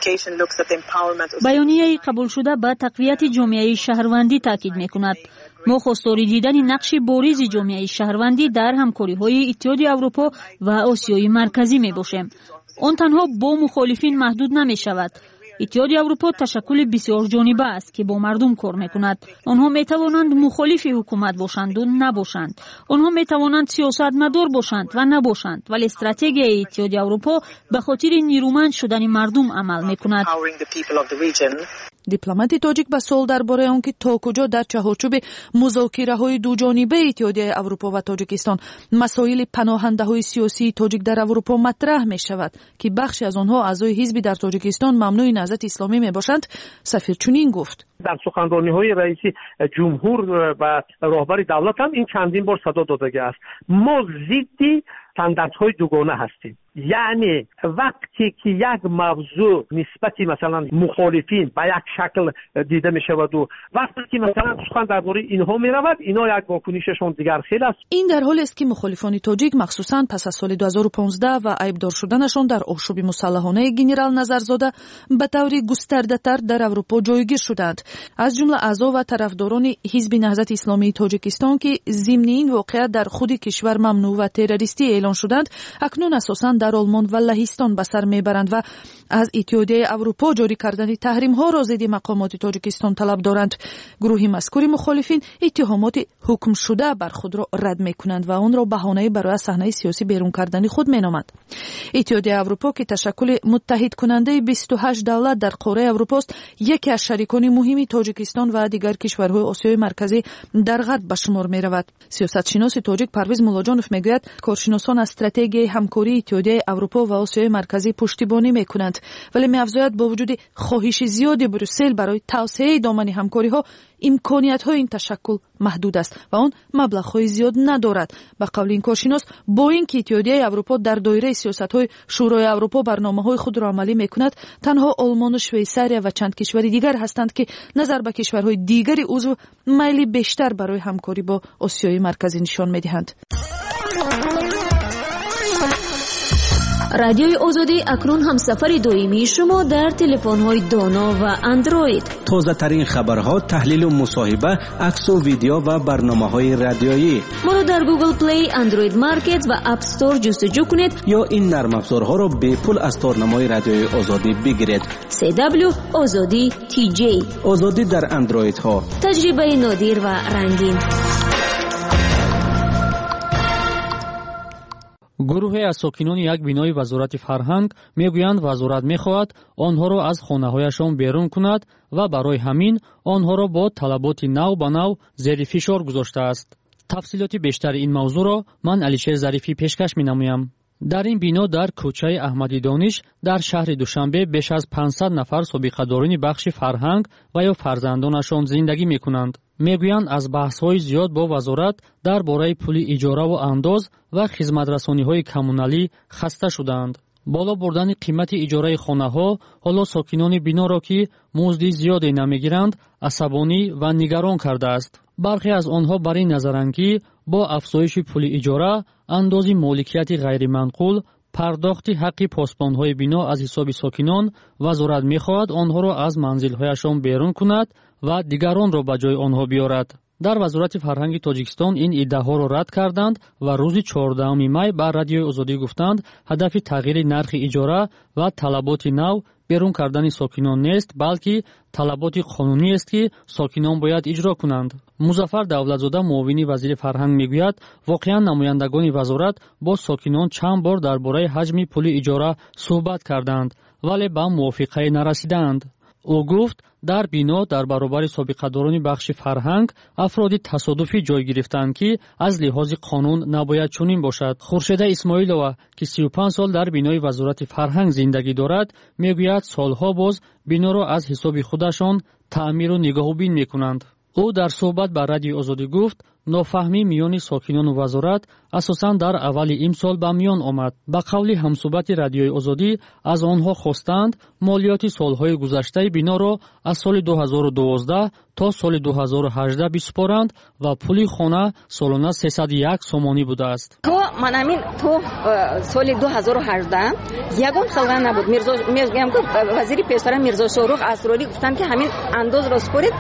بیانیه قبول شده به تقویت جامعه شهروندی تاکید می‌کند. ما خواستار دیدن نقش بارز جامعه شهروندی در همکاری‌های اتحادیه اروپا و آسیای مرکزی می‌باشیم. آن تنها با مخالفین محدود نمی‌شود. اتحادیه اروپا تشکل بسیار جانبه است که با مردم کار می‌کند. آنها می‌توانند مخالف حکومت باشند و نباشند. آنها می‌توانند سیاستمدار باشند و نباشند، ولی استراتژی اتحادیه اروپا به خاطر نیرومند شدن مردم عمل می‌کند. دیپلمات تاجیک به سوال درباره آنکه تا کجا در چهارچوب مذاکره‌های دوجانبه اتحادیه اروپا و تاجیکستان مسائل پناهنده‌های سیاسی تاجیک در اروپا مطرح می‌شود که بخشی از آنها اعضای حزبی در تاجیکستان ممنوع نهضت اسلامی میباشند، سفیر چنین گفت: در سخنرانی‌های رئیس جمهور و راهبر دولت هم این چندین بار صدا داده است. ما ضد استانداردهای دوگانه هستیم. یعنی وقتی که یک موضوع نسبتی مثلا مخالفین به یک شکل دیده می شود و وقتی که مثلا سخن درباره اینها می رود، اینا یک واکنششون دیگر خیلی است. این در حالی است که مخالفان تاجیک مخصوصا پس از سال 2015 و عیبدار شدنشان در آشوب مسلحانه گنرال نظرزاده به طور گسترده‌تر در اروپا جایگیر شدند. از جمله اعضا و طرفداران حزب نهضت اسلامی تاجیکستان که ضمن این واقعیت در خود کشور ممنوع و تروریستی اعلان شدند، اکنون اساساً در آلمان و لهستان به سر میبرند و از اتحادیه اروپا جاری کردن تحریم ها را ضد مقامات تاجیکستان طلب دارند. گروه مذکور مخالفین اتهامات حکم شده بر خود را رد میکنند و آن را بهانه برای صحنه سیاسی بیرون کردن خود مینامند. اتحادیه اروپا که تشکل متحد کننده 28 دولت در قاره اروپا است، یکی از شریکان مهم تاجیکستان و دیگر کشورهای آسیای مرکزی در غرب به شمار میرود. سیاستشناس تاجیک پرویز مولاجانوف میگوید کارشناسان استراتژی همکاری اتحادیه اروپا و آسیای مرکزی پشتیبانی میکنند، ولی می‌افزاید با وجود خواهش زیاد بروسل برای توسعه دامن همکاری‌ها، امکانیت‌های این تشکل محدود است و آن مبلغ‌های زیاد ندارد. به قول این کارشناس، با اینکه اتحادیه اروپا در دایره سیاست‌های شورای اروپا برنامه‌های خود را عملی می‌کند، تنها آلمان و شویساریا و چند کشور دیگر هستند که نظر به کشورهای دیگری عضو میل بیشتر برای همکاری با آسیای مرکزی نشان می‌دهند. رادیوی آزادی اکنون هم سفر دائمی شما در تلفن‌های دانا و اندروید. تازه ترین خبرها، تحلیل و مصاحبه، عکس و ویدیو و برنامه‌های رادیویی. ما را در گوگل پلی، اندروید مارکت و اپ استور جستجو کنید یا این نرم افزارها را به پول از تارنمای رادیوی آزادی بگیرید. CW آزادی TJ. آزادی در اندروید ها. تجربه نادر و رنگین. گروهی از ساکنان یک بینای وزارت فرهنگ میگویند وزارت میخواهد آنها را از خانه‌هایشان بیرون کند و برای همین آنها را با طلبات نو به نو زیر فشار گذاشته است. تفصیلات بیشتر این موضوع را من علیشیر ظریفی پیشکش می‌نمایم. در این بنا در کوچه احمدی دانش در شهر دوشنبه بیش از 500 نفر سابقه‌داران بخش فرهنگ و یا فرزندانشان زندگی می‌کنند. میگویند از بحث‌های زیاد با وزارت درباره پول اجاره و انداز و خدمت‌رسانی‌های کمونالی خسته شدند. بالا بردن قیمت اجاره خانه‌ها حالا ساکنان بنا را که مزد زیادی نمی‌گیرند عصبانی و نگران کرده است. برخی از آنها بر این نظرند که با افزایش پول اجاره، انداز مالکیت غیرمنقول، پرداخت حق پاسبان‌های بنا از حساب ساکنان، وزارت می‌خواهد آنها را از منزل‌هایشان بیرون کند و دیگران را به جای آنها بیارد. در وزارت فرهنگ تاجیکستان این ایده‌ها را رد کردند و روز 14 می بر رادیوی آزادی گفتند هدف تغییر نرخ اجاره و طلبات نو بیرون کردن ساکنان نیست، بلکه طلبات قانونی است که ساکنان باید اجرا کنند. مظفر دولتزاده معاون وزیر فرهنگ میگوید واقعا نمایندگان وزارت با ساکنان چند بار درباره حجم پول اجاره صحبت کردند ولی به موافقه نرسیدند. او گفت در بنا در برابر سابقه‌داران بخش فرهنگ افراد تصادفی جای گرفتند که از لحاظ قانون نباید چنین باشد. خورشید اسماعیلова که 35 سال در بینای وزارت فرهنگ زندگی دارد میگوید سالها باز بنا را از حساب خودشان تعمیر و نگاهبین میکنند. او در صحبت با رادیو آزادی گفت нофаҳмӣ миёни сокинону вазорат асосан дар аввали имсол ба миён омад. ба қавли ҳамсӯҳбати радиои озодӣ аз онҳо хостанд молиёти солҳои гузаштаи биноро аз соли 2012 то соли 2018 бисупоранд ва пули хона солона 301 сомонӣ будааст. то ман ҳамин то соли 2018 ягон хелга набуд. мегӯям ки вазири пешвара мирзо шоҳрух асрорӣ гуфтанд ки ҳамин андозро супорид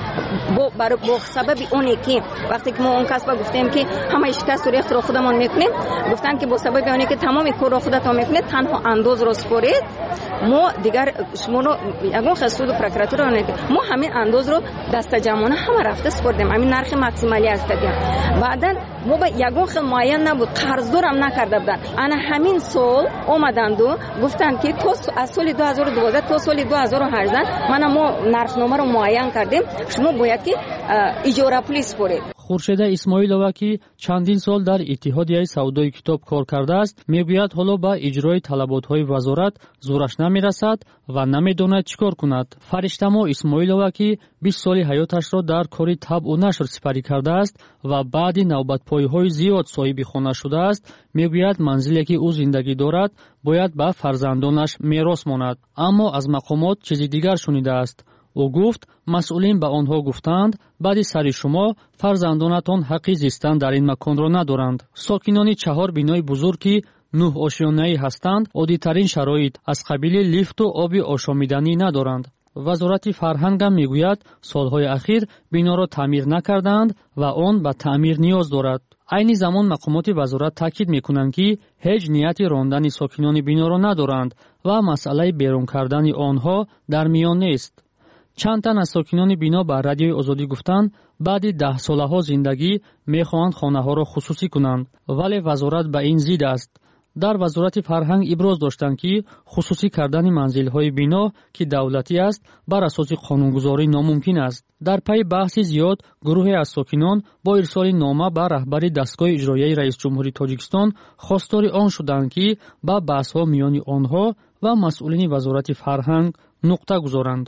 бо сабаби оне ки вақте ки мо он касба гуфтем ки ҳамаи шикасту рехтро худамон мекунем, гуфтанд ки бо сабаби оне ки тамоми корро худатон мекунед, танҳо андозро супоред, мо дигар шуморо ягон хел суду прокуратура мо ҳамин андозро дастаҷамона ҳама рафта супордем. ҳамин нархи максималӣ аст дадем. баъдан мо ба ягон хел муайян набуд, қарздорам накарда буданд. ана ҳамин сол омаданду гуфтанд ки то аз соли 2012 то соли 2018 мана мо нархномаро муайян кардем, шумо бояд ки иҷора пули супоред. хуршеда исмоилова ки чандин сол дар иттиҳодияи савдои китоб кор кардааст, мегӯяд ҳоло ба иҷрои талаботҳои вазорат зӯраш намерасад ва намедонад чӣ кор кунад. фариштамо исмоилова ки 20 соли ҳаёташро дар кори табъу нашр сипарӣ кардааст ва баъди навбатпоиҳои зиёд соҳиби хона шудааст, мегӯяд манзиле ки ӯ зиндагӣ дорад бояд ба фарзандонаш мерос монад. аммо аз мақомот чизи дигар шунидааст. ӯ гуфт масъулин ба онҳо гуфтанд баъди сари шумо фарзандонатон ҳаққи зистан дар ин маконро надоранд. сокинони 4 бинои бузург ки 9 ошёнаӣ ҳастанд, оддитарин шароит аз қабили лифту оби ошомиданӣ надоранд. вазорати фарҳангам мегӯяд солҳои ахир биноро таъмир накарданд ва он ба таъмир ниёз дорад. айни замон мақомоти вазорат таъкид мекунанд ки ҳеҷ нияти рондани сокинони биноро надоранд ва масъалаи берун кардани онҳо дар миён нест. чанд тан аз сокинони бино ба радиои озодӣ гуфтанд баъди 10 солаҳо зиндагӣ мехоҳанд хонаҳоро хусусӣ кунанд, вале вазорат ба ин зид аст. дар вазорати фарҳанг иброз доштанд ки хусусӣ кардани манзилҳои бино ки давлатӣ аст бар асоси қонунгузорӣ номумкин аст. дар пайи баҳси зиёд гурӯҳе аз сокинон бо ирсоли нома ба раҳбари дастгоҳи иҷроияи раисҷумҳури Тоҷикистон хостори он шуданд ки ба баҳсҳо миёни онҳо ва масъулини вазорати фарҳанг нуқта гузоранд.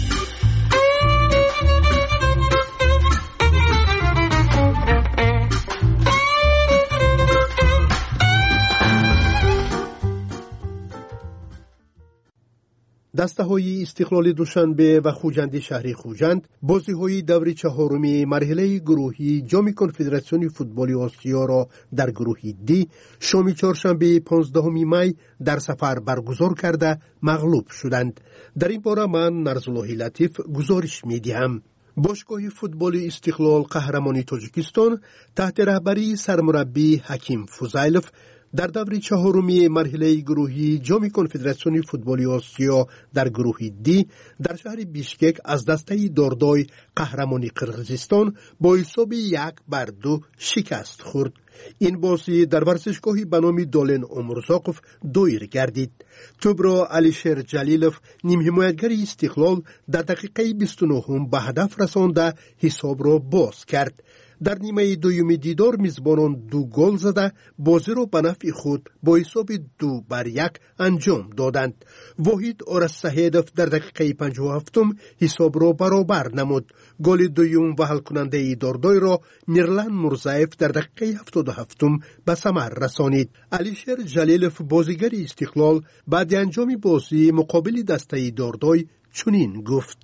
дастаҳои истиқлоли душанбе ва хуҷанди шаҳри хуҷанд бозиҳои даври чаҳоруми марҳилаи гурӯҳии ҷоми конфедератсиони футболи осиёро дар гурӯҳи ди шоми чоршанбеи 15 май дар сафар баргузор карда мағлуб шуданд. дар ин бора ман Нарзуллоҳи Латиф гузориш медиҳам. бошгоҳи футболи истиқлол қаҳрамони Тоҷикистон таҳти раҳбарии сармураббӣ Ҳаким Фузайлов дар даври чаҳоруми марҳилаи гурӯҳии ҷоми конфедератсиони футболи осиё дар гурӯҳи ди дар шаҳри Бишкек аз дастаи Дордой қаҳрамони Қирғизистон бо ҳисоби 1-2 шикаст хӯрд. ин бозӣ дар варзишгоҳи ба номи Долен Омурзоқов доир гардид. тӯбро Алишер Ҷалилов нимҳимоятгари истиқлол дар дақиқаи 29 ба ҳадаф расонда ҳисобро боз кард. дар нимаи дуюми дидор мизбонон 2 гол зада бозиро ба нафъи худ бо ҳисоби 2-1 анҷом доданд. воҳид Орас-Саҳедов дар дақиқаи 57 ҳисобро баробар намуд. голи дуюм ва ҳалкунандаи Дордойро Мирлан Мурзаев дар дақиқаи 77 ба самар расонид. Алишер Ҷалилов бозигари истиқлол баъди анҷоми бозӣ муқобили дастаи Дордой чунин гуфт: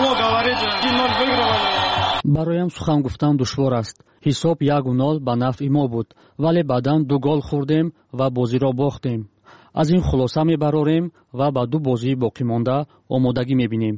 бароям сухан гуфтан душвор аст. ҳисоб 1-0 ба нафъи мо буд, вале баъдан 2 гол хӯрдем ва бозиро бохтем. аз ин хулоса мебарорем ва ба 2 бозии боқимонда омодагӣ мебинем.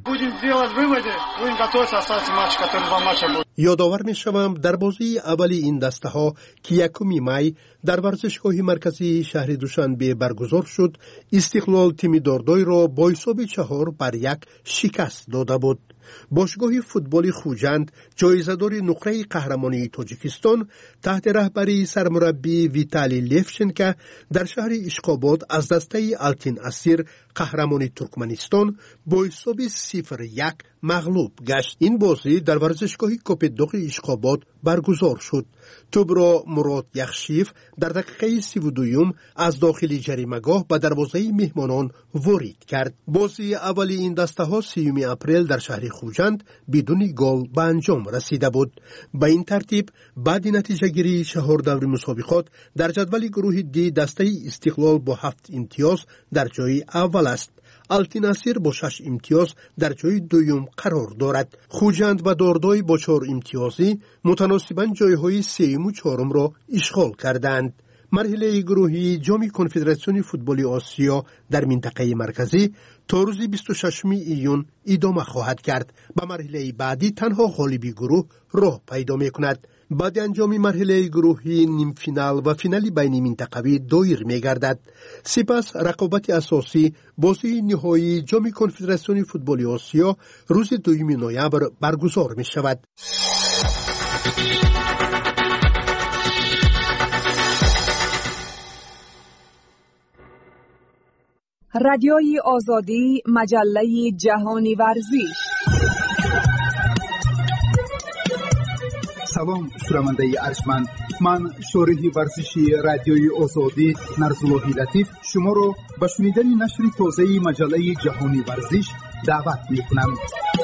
ёдовар мешавам дар бозии аввали ин дастаҳо ки 1 май дар варзишгоҳи марказии шаҳри Душанбе баргузор шуд, истиқлол тими Дордойро бо ҳисоби 4-1 шикаст дода буд. бошгоҳи футболи Хуҷанд ҷоизадори нуқраи қаҳрамонии Тоҷикистон таҳти раҳбарии сармураббӣ Виталий Левченко дар шаҳри Ишқобод аз дастаи Алтин Асир қаҳрамони Туркманистон бо ҳисоби 0-1 مغلوب گشت. این بازی در ورزشگاه کوپدوق اشخاباد برگزار شد. توپ را مراد یخشیف در دقیقه 32 از داخل جریمه‌گاه به دروازه مهمانان وارد کرد. بازی اولی این دسته ها 30 اپریل در شهر خوجند بدون گل به انجام رسیده بود. به این ترتیب بعد نتیجه گیری 4 دور مسابقات در جدول گروه دی دسته استقلال با 7 امتیاز در جای اول است. التیناصر با 6 امتیاز در جای دوم قرار دارد. خوجند و داردای با 4 امتیازی متناسباً جایهای 3 و 4 را اشغال کردند. مرحله گروهی جام کنفدراسیون فوتبال آسیا در منطقه مرکزی تا روز 26 ایون ادامه خواهد کرد. به مرحله بعدی تنها غالب گروه راه پیدا می‌کند. بعد انجام مرحله گروهی نیم فینال و فینال بین منطقوی دایر می‌گردد. سپس رقابت اساسی بازی نهایی جام کنفدراسیون فوتبال آسیا روز 2 نوامبر برگزار می‌شود. رادیوی آزادی، مجله جهانی ورزش. سلام شنونده ارجمند، من شارح ورزشی رادیوی آزادی نرزالله لطیف شما را به شنیدن نشر تازه مجله جهانی ورزش دعوت می‌کنم.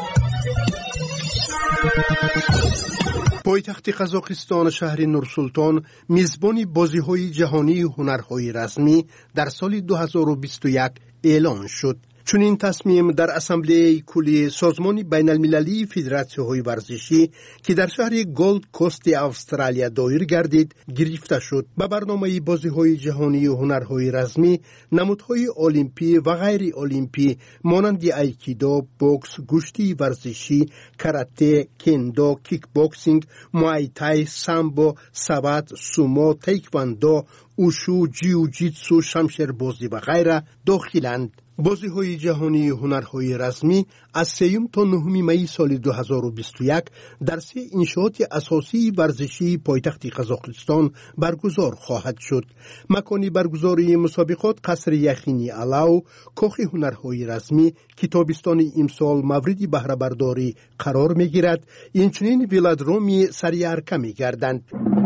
پایتخت قزاقستان شهر نورسولتان میزبان بازی‌های جهانی هنرهای رسمی در سال 2021 اعلان شد. چون این تصمیم در اسامبله کلی سازمان بین المللی فدراسیون‌های ورزشی که در شهر گولد کوست استرالیا دایر گردید گرفته شد. به برنامه بازی‌های جهانی و هنرهای رسمی نمودهای المپی و غیر المپی مانند ایکیدو، بوکس، گشتی ورزشی، کاراته، کندو، کیک بوکسینگ، موای تای، سامبو، سبات، سومو، تایکواندو، اوشو، جیوجیتسو، شمشیربازی و غیره داخلند. بازی‌های جهانی هنرهای رسمی از 3 تا 9 می سال 2021 در 3 انشاءات اساسی ورزشی پایتخت قزاقستان برگزار خواهد شد. مکان برگزاری مسابقات قصر یخینی الاو، کاخ هنرهای رسمی که تابستان امسال مورد بهره برداری قرار می‌گیرد، اینچنین ولادرومی سریارکه می‌گردند.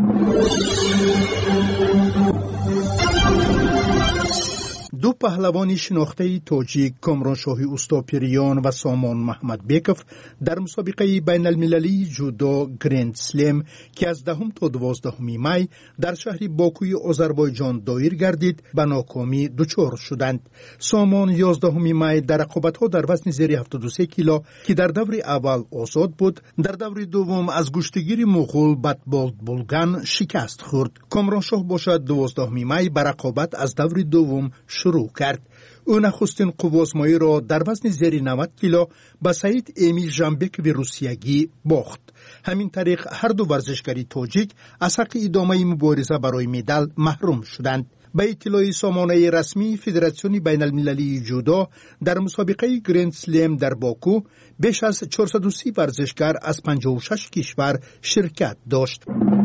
دو پهلوان شناخته تاجیک کامرانشاهی اوستاپیریان و سامان محمد بیکف در مسابقه بین المللی جودو گرند سلم که از 10 تا 12 می در شهر باکوی آذربایجان دایر گردید به ناکامی دچار شدند. سامان 11 می در رقابت‌ها در وزن زیر 73 کیلو که در دور اول آزاد بود، در دور دوم از گشتگیر مغول باتبولد بولگان شکست خورد. کامرانشاه باشد 12 می به رقابت از دور دوم شروع کرد. او نخستین قوازمایی را در وزن زیر 90 کیلو به سعید امیل ژانبک و روسیگی باخت. همین طریق هر دو ورزشکاری تاجیک از حق ادامه مبارزه برای مدال محروم شدند. به اطلاع سامانه رسمی فدراسیون بین المللی جودو در مسابقه گرند سلم در باکو بیش از 430 ورزشکار از 56 کشور شرکت داشت.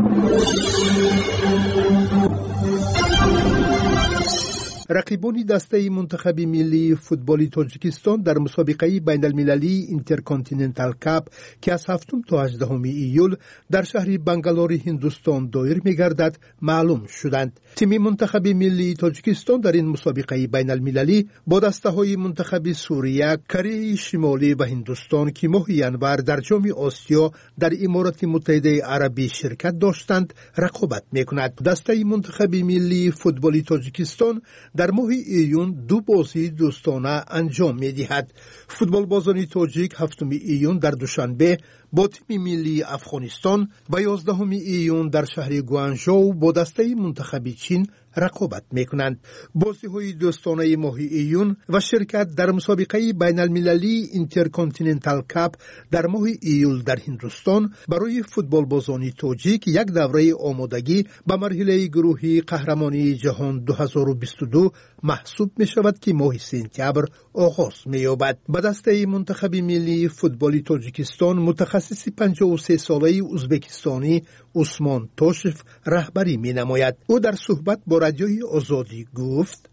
رقیبان دسته منتخب ملی فوتبال تاجیکستان در مسابقه بین المللی اینترکانتیننتال کاپ که از 7 تا 18 ایول در شهر بنگالور هندوستان دایر می‌گردد معلوم شدند. تیم منتخب ملی تاجیکستان در این مسابقه بین المللی با دسته‌های منتخب سوریه، کره شمالی و هندوستان که ماه ژانویه در جام آسیا در امارات متحده عربی شرکت داشتند رقابت می‌کند. دسته منتخب ملی فوتبال تاجیکستان در ماه ایون 2 بازی دوستانه انجام می‌دهد. فوتبال بازان تاجیک 7 ایون در دوشنبه با تیم ملی افغانستان و 11 ایون در شهر گوانژو با دسته منتخب چین رقابت میکنند. بازی‌های دوستانه ماه ایون و شرکت در مسابقه بین المللی اینترکانتیننتال کاپ در ماه ایول در هندوستان برای فوتبال بازان تاجیک یک دوره آمادگی به مرحله گروهی قهرمانی جهان 2022 محسوب می شود که ماه سپتامبر آغاز می یابد. به دسته منتخب ملی فوتبال تاجیکستان متخصص متخصص 53 ساله ازبکستانی عثمان توشف رهبری می نماید. او در صحبت با رادیوی آزادی گفت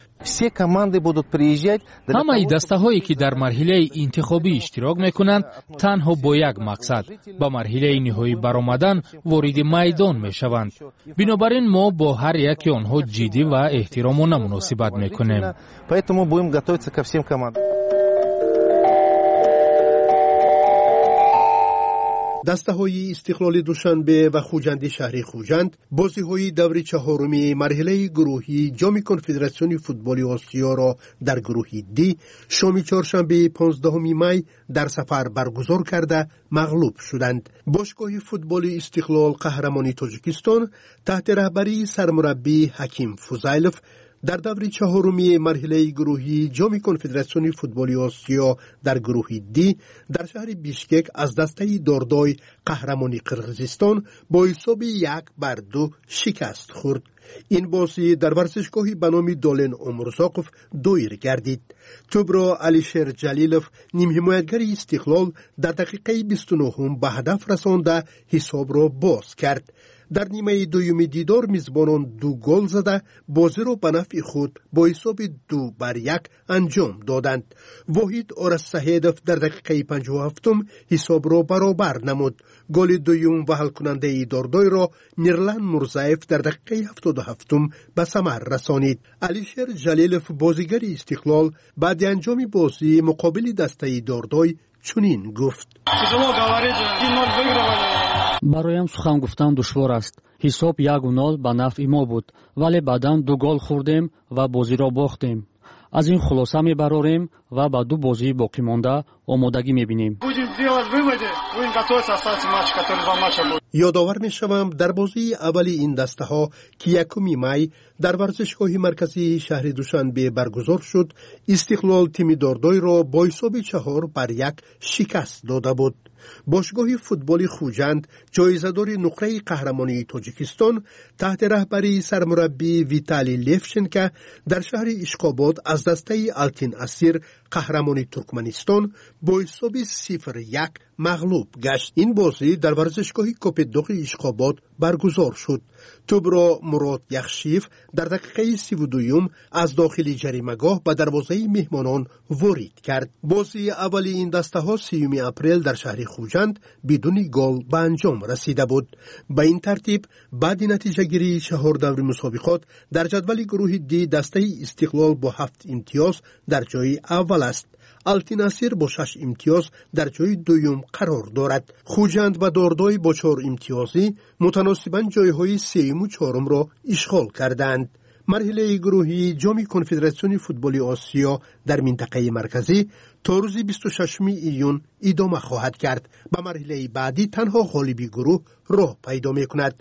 ҳамаи дастаҳое ки дар марҳилаи интихобӣ иштирок мекунанд танҳо бо як мақсад ба марҳилаи ниҳоӣ баромадан вориди майдон мешаванд. бинобар ин мо бо ҳар яки онҳо ҷиддӣ ва эҳтиромона муносибат мекунем. دسته‌های استقلال دوشنبه و خوجند شهری خوجند بازی‌های دور چهارم مرحله گروهی جام کنفدراسیون فوتبال آسیا را در گروه دی شام چهارشنبه 15 می در سفر برگزار کرده مغلوب شدند. باشگاه فوتبال استقلال قهرمان تاجیکستان تحت رهبری سرمربی حکیم فوزایلوف در دور چهارم مرحله گروهی جام کنفدراسیون فوتبال آسیا در گروه دی در شهر بیشکک از دسته داردای قهرمانی قرقیزستان با حساب 1-2 شکست خورد. این بازی در ورزشگاهی به نام دولن عمرزاقوف دایر گردید. توپ را علیشر جلیلوف نیم حمایتگر استقلال در دقیقه 29 به هدف رسانده حساب را باز کرد. در نیمه دوم دیدار میزبانان 2 گل زده بازی را به نفع خود با حساب 2-1 انجام دادند. واحد آرش سهیدوف در دقیقه 57 حساب را برابر نمود. گل دوم و حل کننده داردای را میرلن مرزایف در دقیقه 77 به ثمر رسانید. علیشر جلیلوف بازیگر استقلال بعد انجام بازی مقابل دسته داردای چنین گفت: бароям сухан гуфтан душвор аст. ҳисоб 1-0 ба нафъи мо буд, вале баъдан 2 гол хӯрдем ва бозиро бохтем. аз ин хулоса мебарорем ва ба 2 бозии боқимонда омодагӣ мебинем. یادآور می‌شوم در بازی اولی این دسته ها که 1 می در ورزشگاه مرکزی شهر دوشنبه برگزار شد، استقلال تیم داردای را با حساب 4-1 شکست داده بود. باشگاه فوتبال خوجند جایزه‌دار نقره قهرمانی تاجیکستان تحت رهبری سرمربی ویتالی لیفچنکو در شهر اشخاباد از دسته آلتین اسیر قهرمانی ترکمنستان با حساب 0-1 مغلوب گشت. این بازی در ورزشگاه کوپدوق اشخاباد برگزار شد. توپ را مراد یخشیف در دقیقه 32 از داخل جریمه‌گاه به دروازه مهمانان وارد کرد. بازی اولی این دسته ها 3 اپریل در شهر خوجند بدون گل به انجام رسیده بود. به این ترتیب بعد نتیجه گیری 4 دور مسابقات در جدول گروه دی دسته استقلال با 7 امتیاز در جای اول است. آلتین اسیر با 6 امتیاز در جای دوم قرار دارد. خوجند و داردای با 4 امتیازی متناسباً جایهای 3 و 4 را اشغال کردند. مرحله گروهی جام کنفدراسیون فوتبال آسیا در منطقه مرکزی تا روز 26 ایون ادامه خواهد کرد. به مرحله بعدی تنها غالب گروه راه پیدا می‌کند.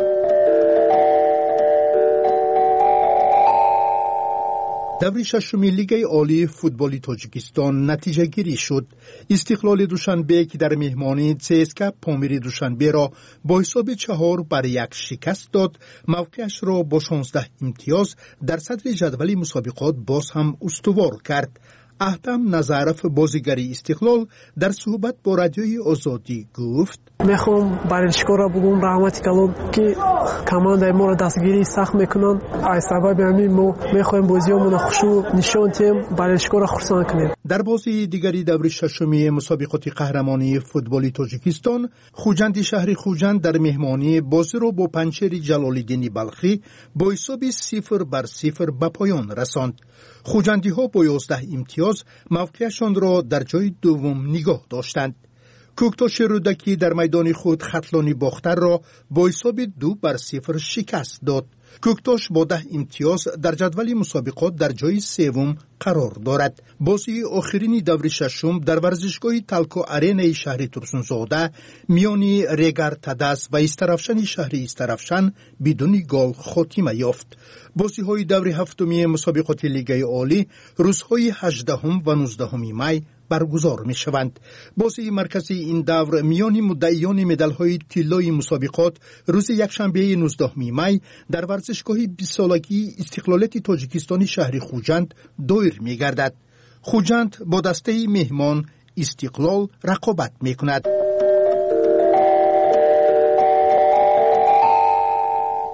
دور ششم لیگ عالی فوتبال تاجیکستان نتیجه گیری شد. استقلال دوشنبه که در مهمانی CSKA پامیر دوشنبه را با حساب 4-1 شکست داد، موقعش را با 16 امتیاز در صدر جدول مسابقات باز هم استوار کرد. احتم نظرف بازیگری استقلال در صحبت با رادیوی آزادی گفت: میخوام برشکار را بگم رحمت کلام که کمانده ما را دستگیری سخت میکنن. از سبب همین ما میخوایم بازیامون خوشو نشان تیم برشکار را خرسان کنیم. در بازی دیگری دور ششمی مسابقات قهرمانی فوتبال تاجیکستان، خوجند شهر خوجند در مهمانی بازی را با پنچر جلال‌الدین بلخی با حساب 0-0 به پایان رساند. خوجندی ها با 11 امتیاز موقعشان را در جای دوم نگاه داشتند. کوکتاش رودکی در میدان خود خطلانی باختر را با حساب 2-0 شکست داد. کوکتاش با 10 امتیاز در جدول مسابقات در جای سوم قرار دارد. بازی آخرین دور ششم در ورزشگاه تلکو آرینای شهر ترسونزاده میان ریگر تدس و استرافشن شهر استرافشن بدون گل خاتمه یافت. بازی های دور هفتمی مسابقات لیگ عالی روزهای 18 و 19 می برگزار می شوند. بازی مرکزی این دور میان مدعیان مدال های طلای مسابقات روز یکشنبه 19 می در ورزشگاه 20 سالگی استقلالیت تاجیکستان شهر خوجند دایر می گردد. خوجند با دسته مهمان استقلال رقابت می کند.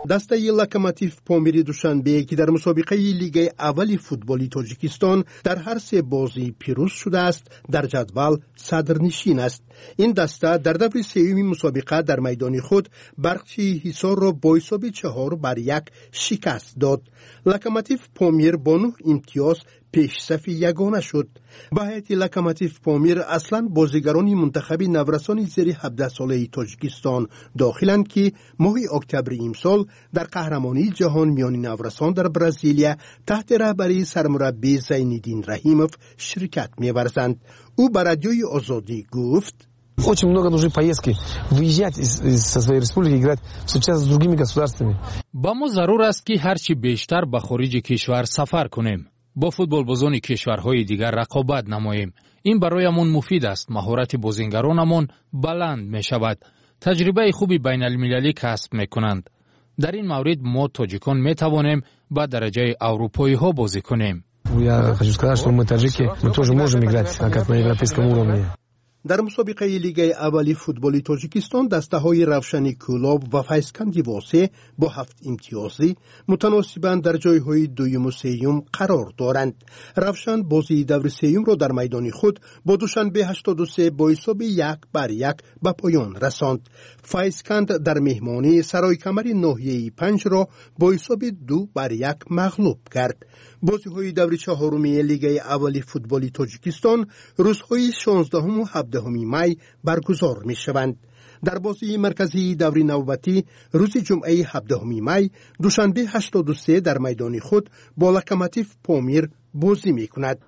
دسته لوکوموتیو پامیری دوشنبه که در مسابقه لیگ اول فوتبال تاجیکستان در هر سه بازی پیروز شده است در جدول صدرنشین است. این دسته در دور سوم مسابقه در میدان خود برقچی حصار را با حساب 4-1 شکست داد. لوکوموتیو پامیر با 9 امتیاز پیش صف یگانه شد. با هیئت لوکوموتیو پامیر اصلا بازیگران منتخب نورسان زیر 17 ساله تاجیکستان داخلند که ماه اکتبر امسال در قهرمانی جهان میان نورسان در برزیلیا تحت رهبری سرمربی زینالدین رحیمов شرکت می‌ورزند. او به رادیوی آزادی گفت: Очень много нужны поездки, выезжать со своей республики, играть, встречаться с другими государствами. با ما ضرور است که هرچی بیشتر به خارج کشور سفر کنیم. با فوتبالبازان کشورهای دیگر رقابت نماییم. این برایمان مفید است. مهارت بازیگرانمان بلند می شود. تجربه خوبی بین المللی کسب می کنند. در این مورد ما تاجیکان می توانیم به درجه اروپایی ها بازی کنیم. Я хочу сказать, что мы таджики, мы тоже можем играть как на европейском уровне. در مسابقه لیگ اولی فوتبال تاجیکستان دسته های روشن کولاب و فیسکند واسه با 7 امتیازی متناسباً در جای های دوم و سوم قرار دارند. روشن بازی دور سوم را در میدان خود با دوشنبه 83 با حساب 1-1 به پایان رساند. فیسکند در مهمانی سرای کمر ناحیه 5 را با حساب 2-1 مغلوب کرد. بازی های دور چهارم لیگ اولی فوتبال تاجیکستان روزهای 16 و 17 می برگزار می شوند. در بازی مرکزی دور نوبتی روز جمعه 17 می دوشنبه 83 در میدان خود با لوکوموتیو پامیر بازی می کند.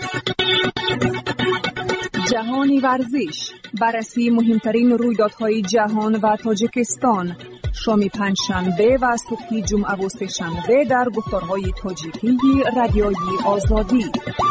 جهانی ورزش، بررسی مهمترین رویدادهای جهان و تاجیکستان، شام پنجشنبه و صبح جمعه و سه‌شنبه در گفتارهای تاجیکی رادیوی آزادی.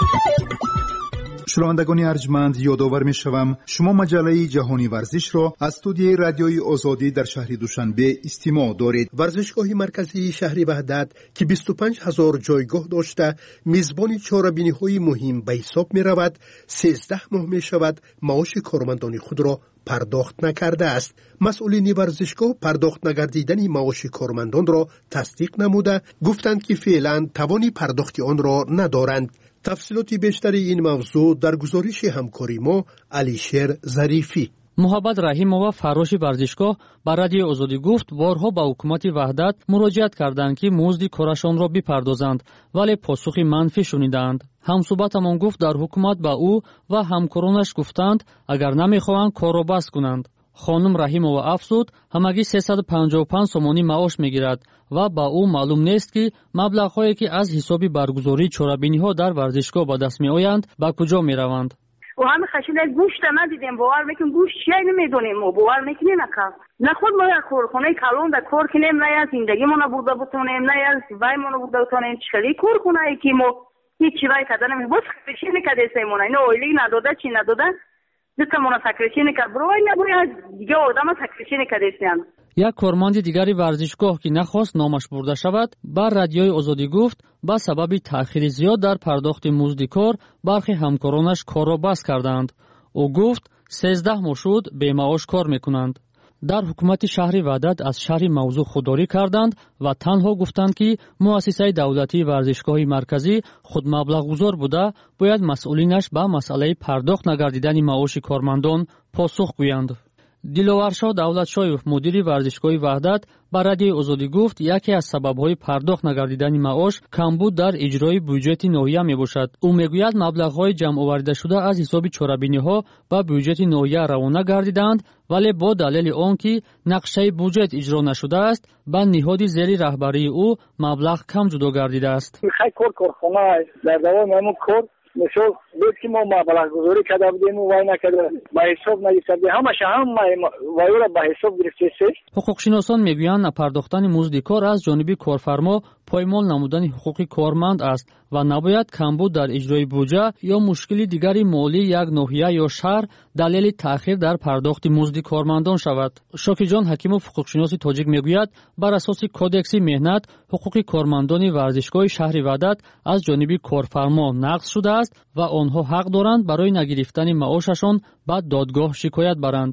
شنوندگان ارجمند، یادآور می‌شوم شما مجله جهانی ورزش را از استودیوی رادیوی آزادی در شهر دوشنبه استماع دارید. ورزشگاه مرکزی شهر وحدت که 25,000 جایگاه داشته میزبان چاره‌بینی‌های مهم به حساب می‌رود، 13 ماه می‌شود معاش کارمندان خود را پرداخت نکرده است. مسئولین ورزشگاه پرداخت نگردیدن معاش کارمندان را تصدیق نموده گفتند که فعلا توانی پرداخت آن را ندارند. تفصیلات بیشتر این موضوع در گزارش همکاری ما علیشیر ظریفی. محمد رحیمова فراش ورزشگاه با رادیو آزادی گفت بارها با حکومت وحدت مراجعت کردند که مزد کارشان را بپردازند ولی پاسخ منفی شنیدند. همصحبتمان گفت در حکومت با او و همکارانش گفتند اگر نمیخواهند کار را بس کنند. خانم رحیمова افزود همگی 355 سومانی معاش میگیرد و با او معلوم نیست که مبلغ‌هایی که از حساب برگزاری چاره‌بینی‌ها در ورزشگاه به دست می‌آیند به کجا می‌روند. و همه خشیده گوشت ندیدیم، باور میکنیم گوشت چیه نمیدونیم، ما باور میکنیم نه خود ما در کارخانه کلون در کار کنیم، نه از زندگی ما برده بتونیم، نه از وای ما برده بتونیم. چخلی کارخانه ای که ما هیچ چیزی کردن نمی بس خشی نکرده سیمونه اینا اویلی نداده چی نداده دیگه ما سکرشی نکرد برای نبوی از دیگه آدم سکرشی نکرده سیان. یک کارمند دیگری ورزشگاه که نخواست نامش برده شود بر رادیوی آزادی گفت با سبب تأخیر زیاد در پرداخت مزد کار برخی همکارانش کار را بس کردند. او گفت 13 ماه شد به معاش کار میکنند. در حکومت شهر وحدت از شهر موضوع خودداری کردند و تنها گفتند که مؤسسه دولتی ورزشگاه مرکزی خود مبلغ گذار بوده باید مسئولینش به مسئله پرداخت نگردیدن معاش کارمندان پاسخ گویند. دلوارشاه دولتشایف مدیر ورزشگاه وحدت با رادیوی آزادی گفت یکی از سبب‌های پرداخت نگردیدن معاش کمبود در اجرای بودجت ناحیه میباشد. او میگوید مبلغ‌های جمع آورده شده از حساب چاره‌بینی‌ها به بودجت ناحیه روانه گردیدند ولی با دلیل آنکه نقشه بودجت اجرا نشده است به نهاد زیر رهبری او مبلغ کم جدا گردیده است. می‌خواد کارخانه در دوام همون کار مثلا بود که ما مبلغ گذاری کرده بودیم و وای نکرده به حساب نگرفته همش هم وای را به حساب گرفته است. حقوقشناسان میگویند نپرداختن مزد کار از جانب کارفرما پایمال نمودن حقوق کارمند است و نباید کمبود در اجرای بودجه یا مشکلی دیگری مالی یک ناحیه یا شهر دلیل تأخیر در پرداخت مزد کارمندان شود. شاکیجان حکیمов حقوقشناس تاجیک میگوید بر اساس کدکس مهنت حقوق کارمندان ورزشگاه شهر وحدت از جانب کارفرما نقض شده است و آنها حق دارند برای نگرفتن معاششان به دادگاه شکایت برند.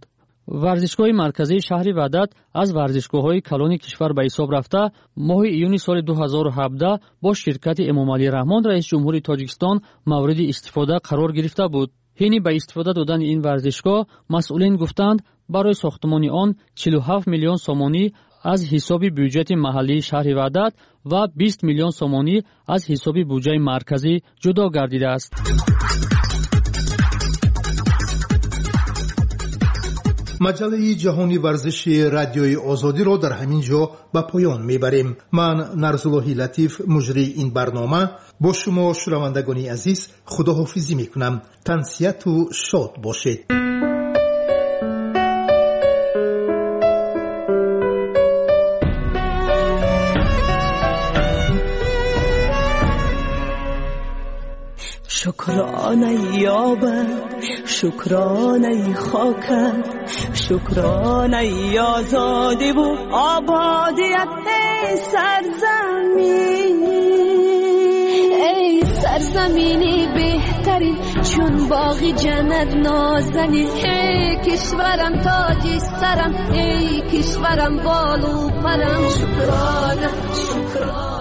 варзишгоҳи марказии шаҳри ваҳдат аз варзишгоҳҳои калони кишвар ба ҳисоб рафта моҳи июни соли 2017 бо ширкати эмомалӣ раҳмон раис ҷумҳури тоҷикистон мавриди истифода қарор гирифта буд. ҳини ба истифода додани ин варзишгоҳ масъулин гуфтанд барои сохтмони он 47 миллион сомонӣ аз ҳисоби бюҷети маҳаллии шаҳри ваҳдат ва 20 миллион сомонӣ аз ҳисоби буҷаи марказӣ ҷудо гардидааст. маҷалаи ҷаҳони варзиши радиои озодиро дар ҳамин ҷо ба поён мебарем. ман нарзуллоҳи латиф муҷрии ин барнома бо шумо шунавандагони азиз худоҳофизӣ мекунам. тансияту шод бошед. شکرانه یابد شکرانه خاکت شکرانه آزادی و آبادیت ای سرزمین ای سرزمینی بهترین چون باغی جنت نازنین ای کشورم تاجی سرم ای کشورم بالو پرم شکرانه شکرانه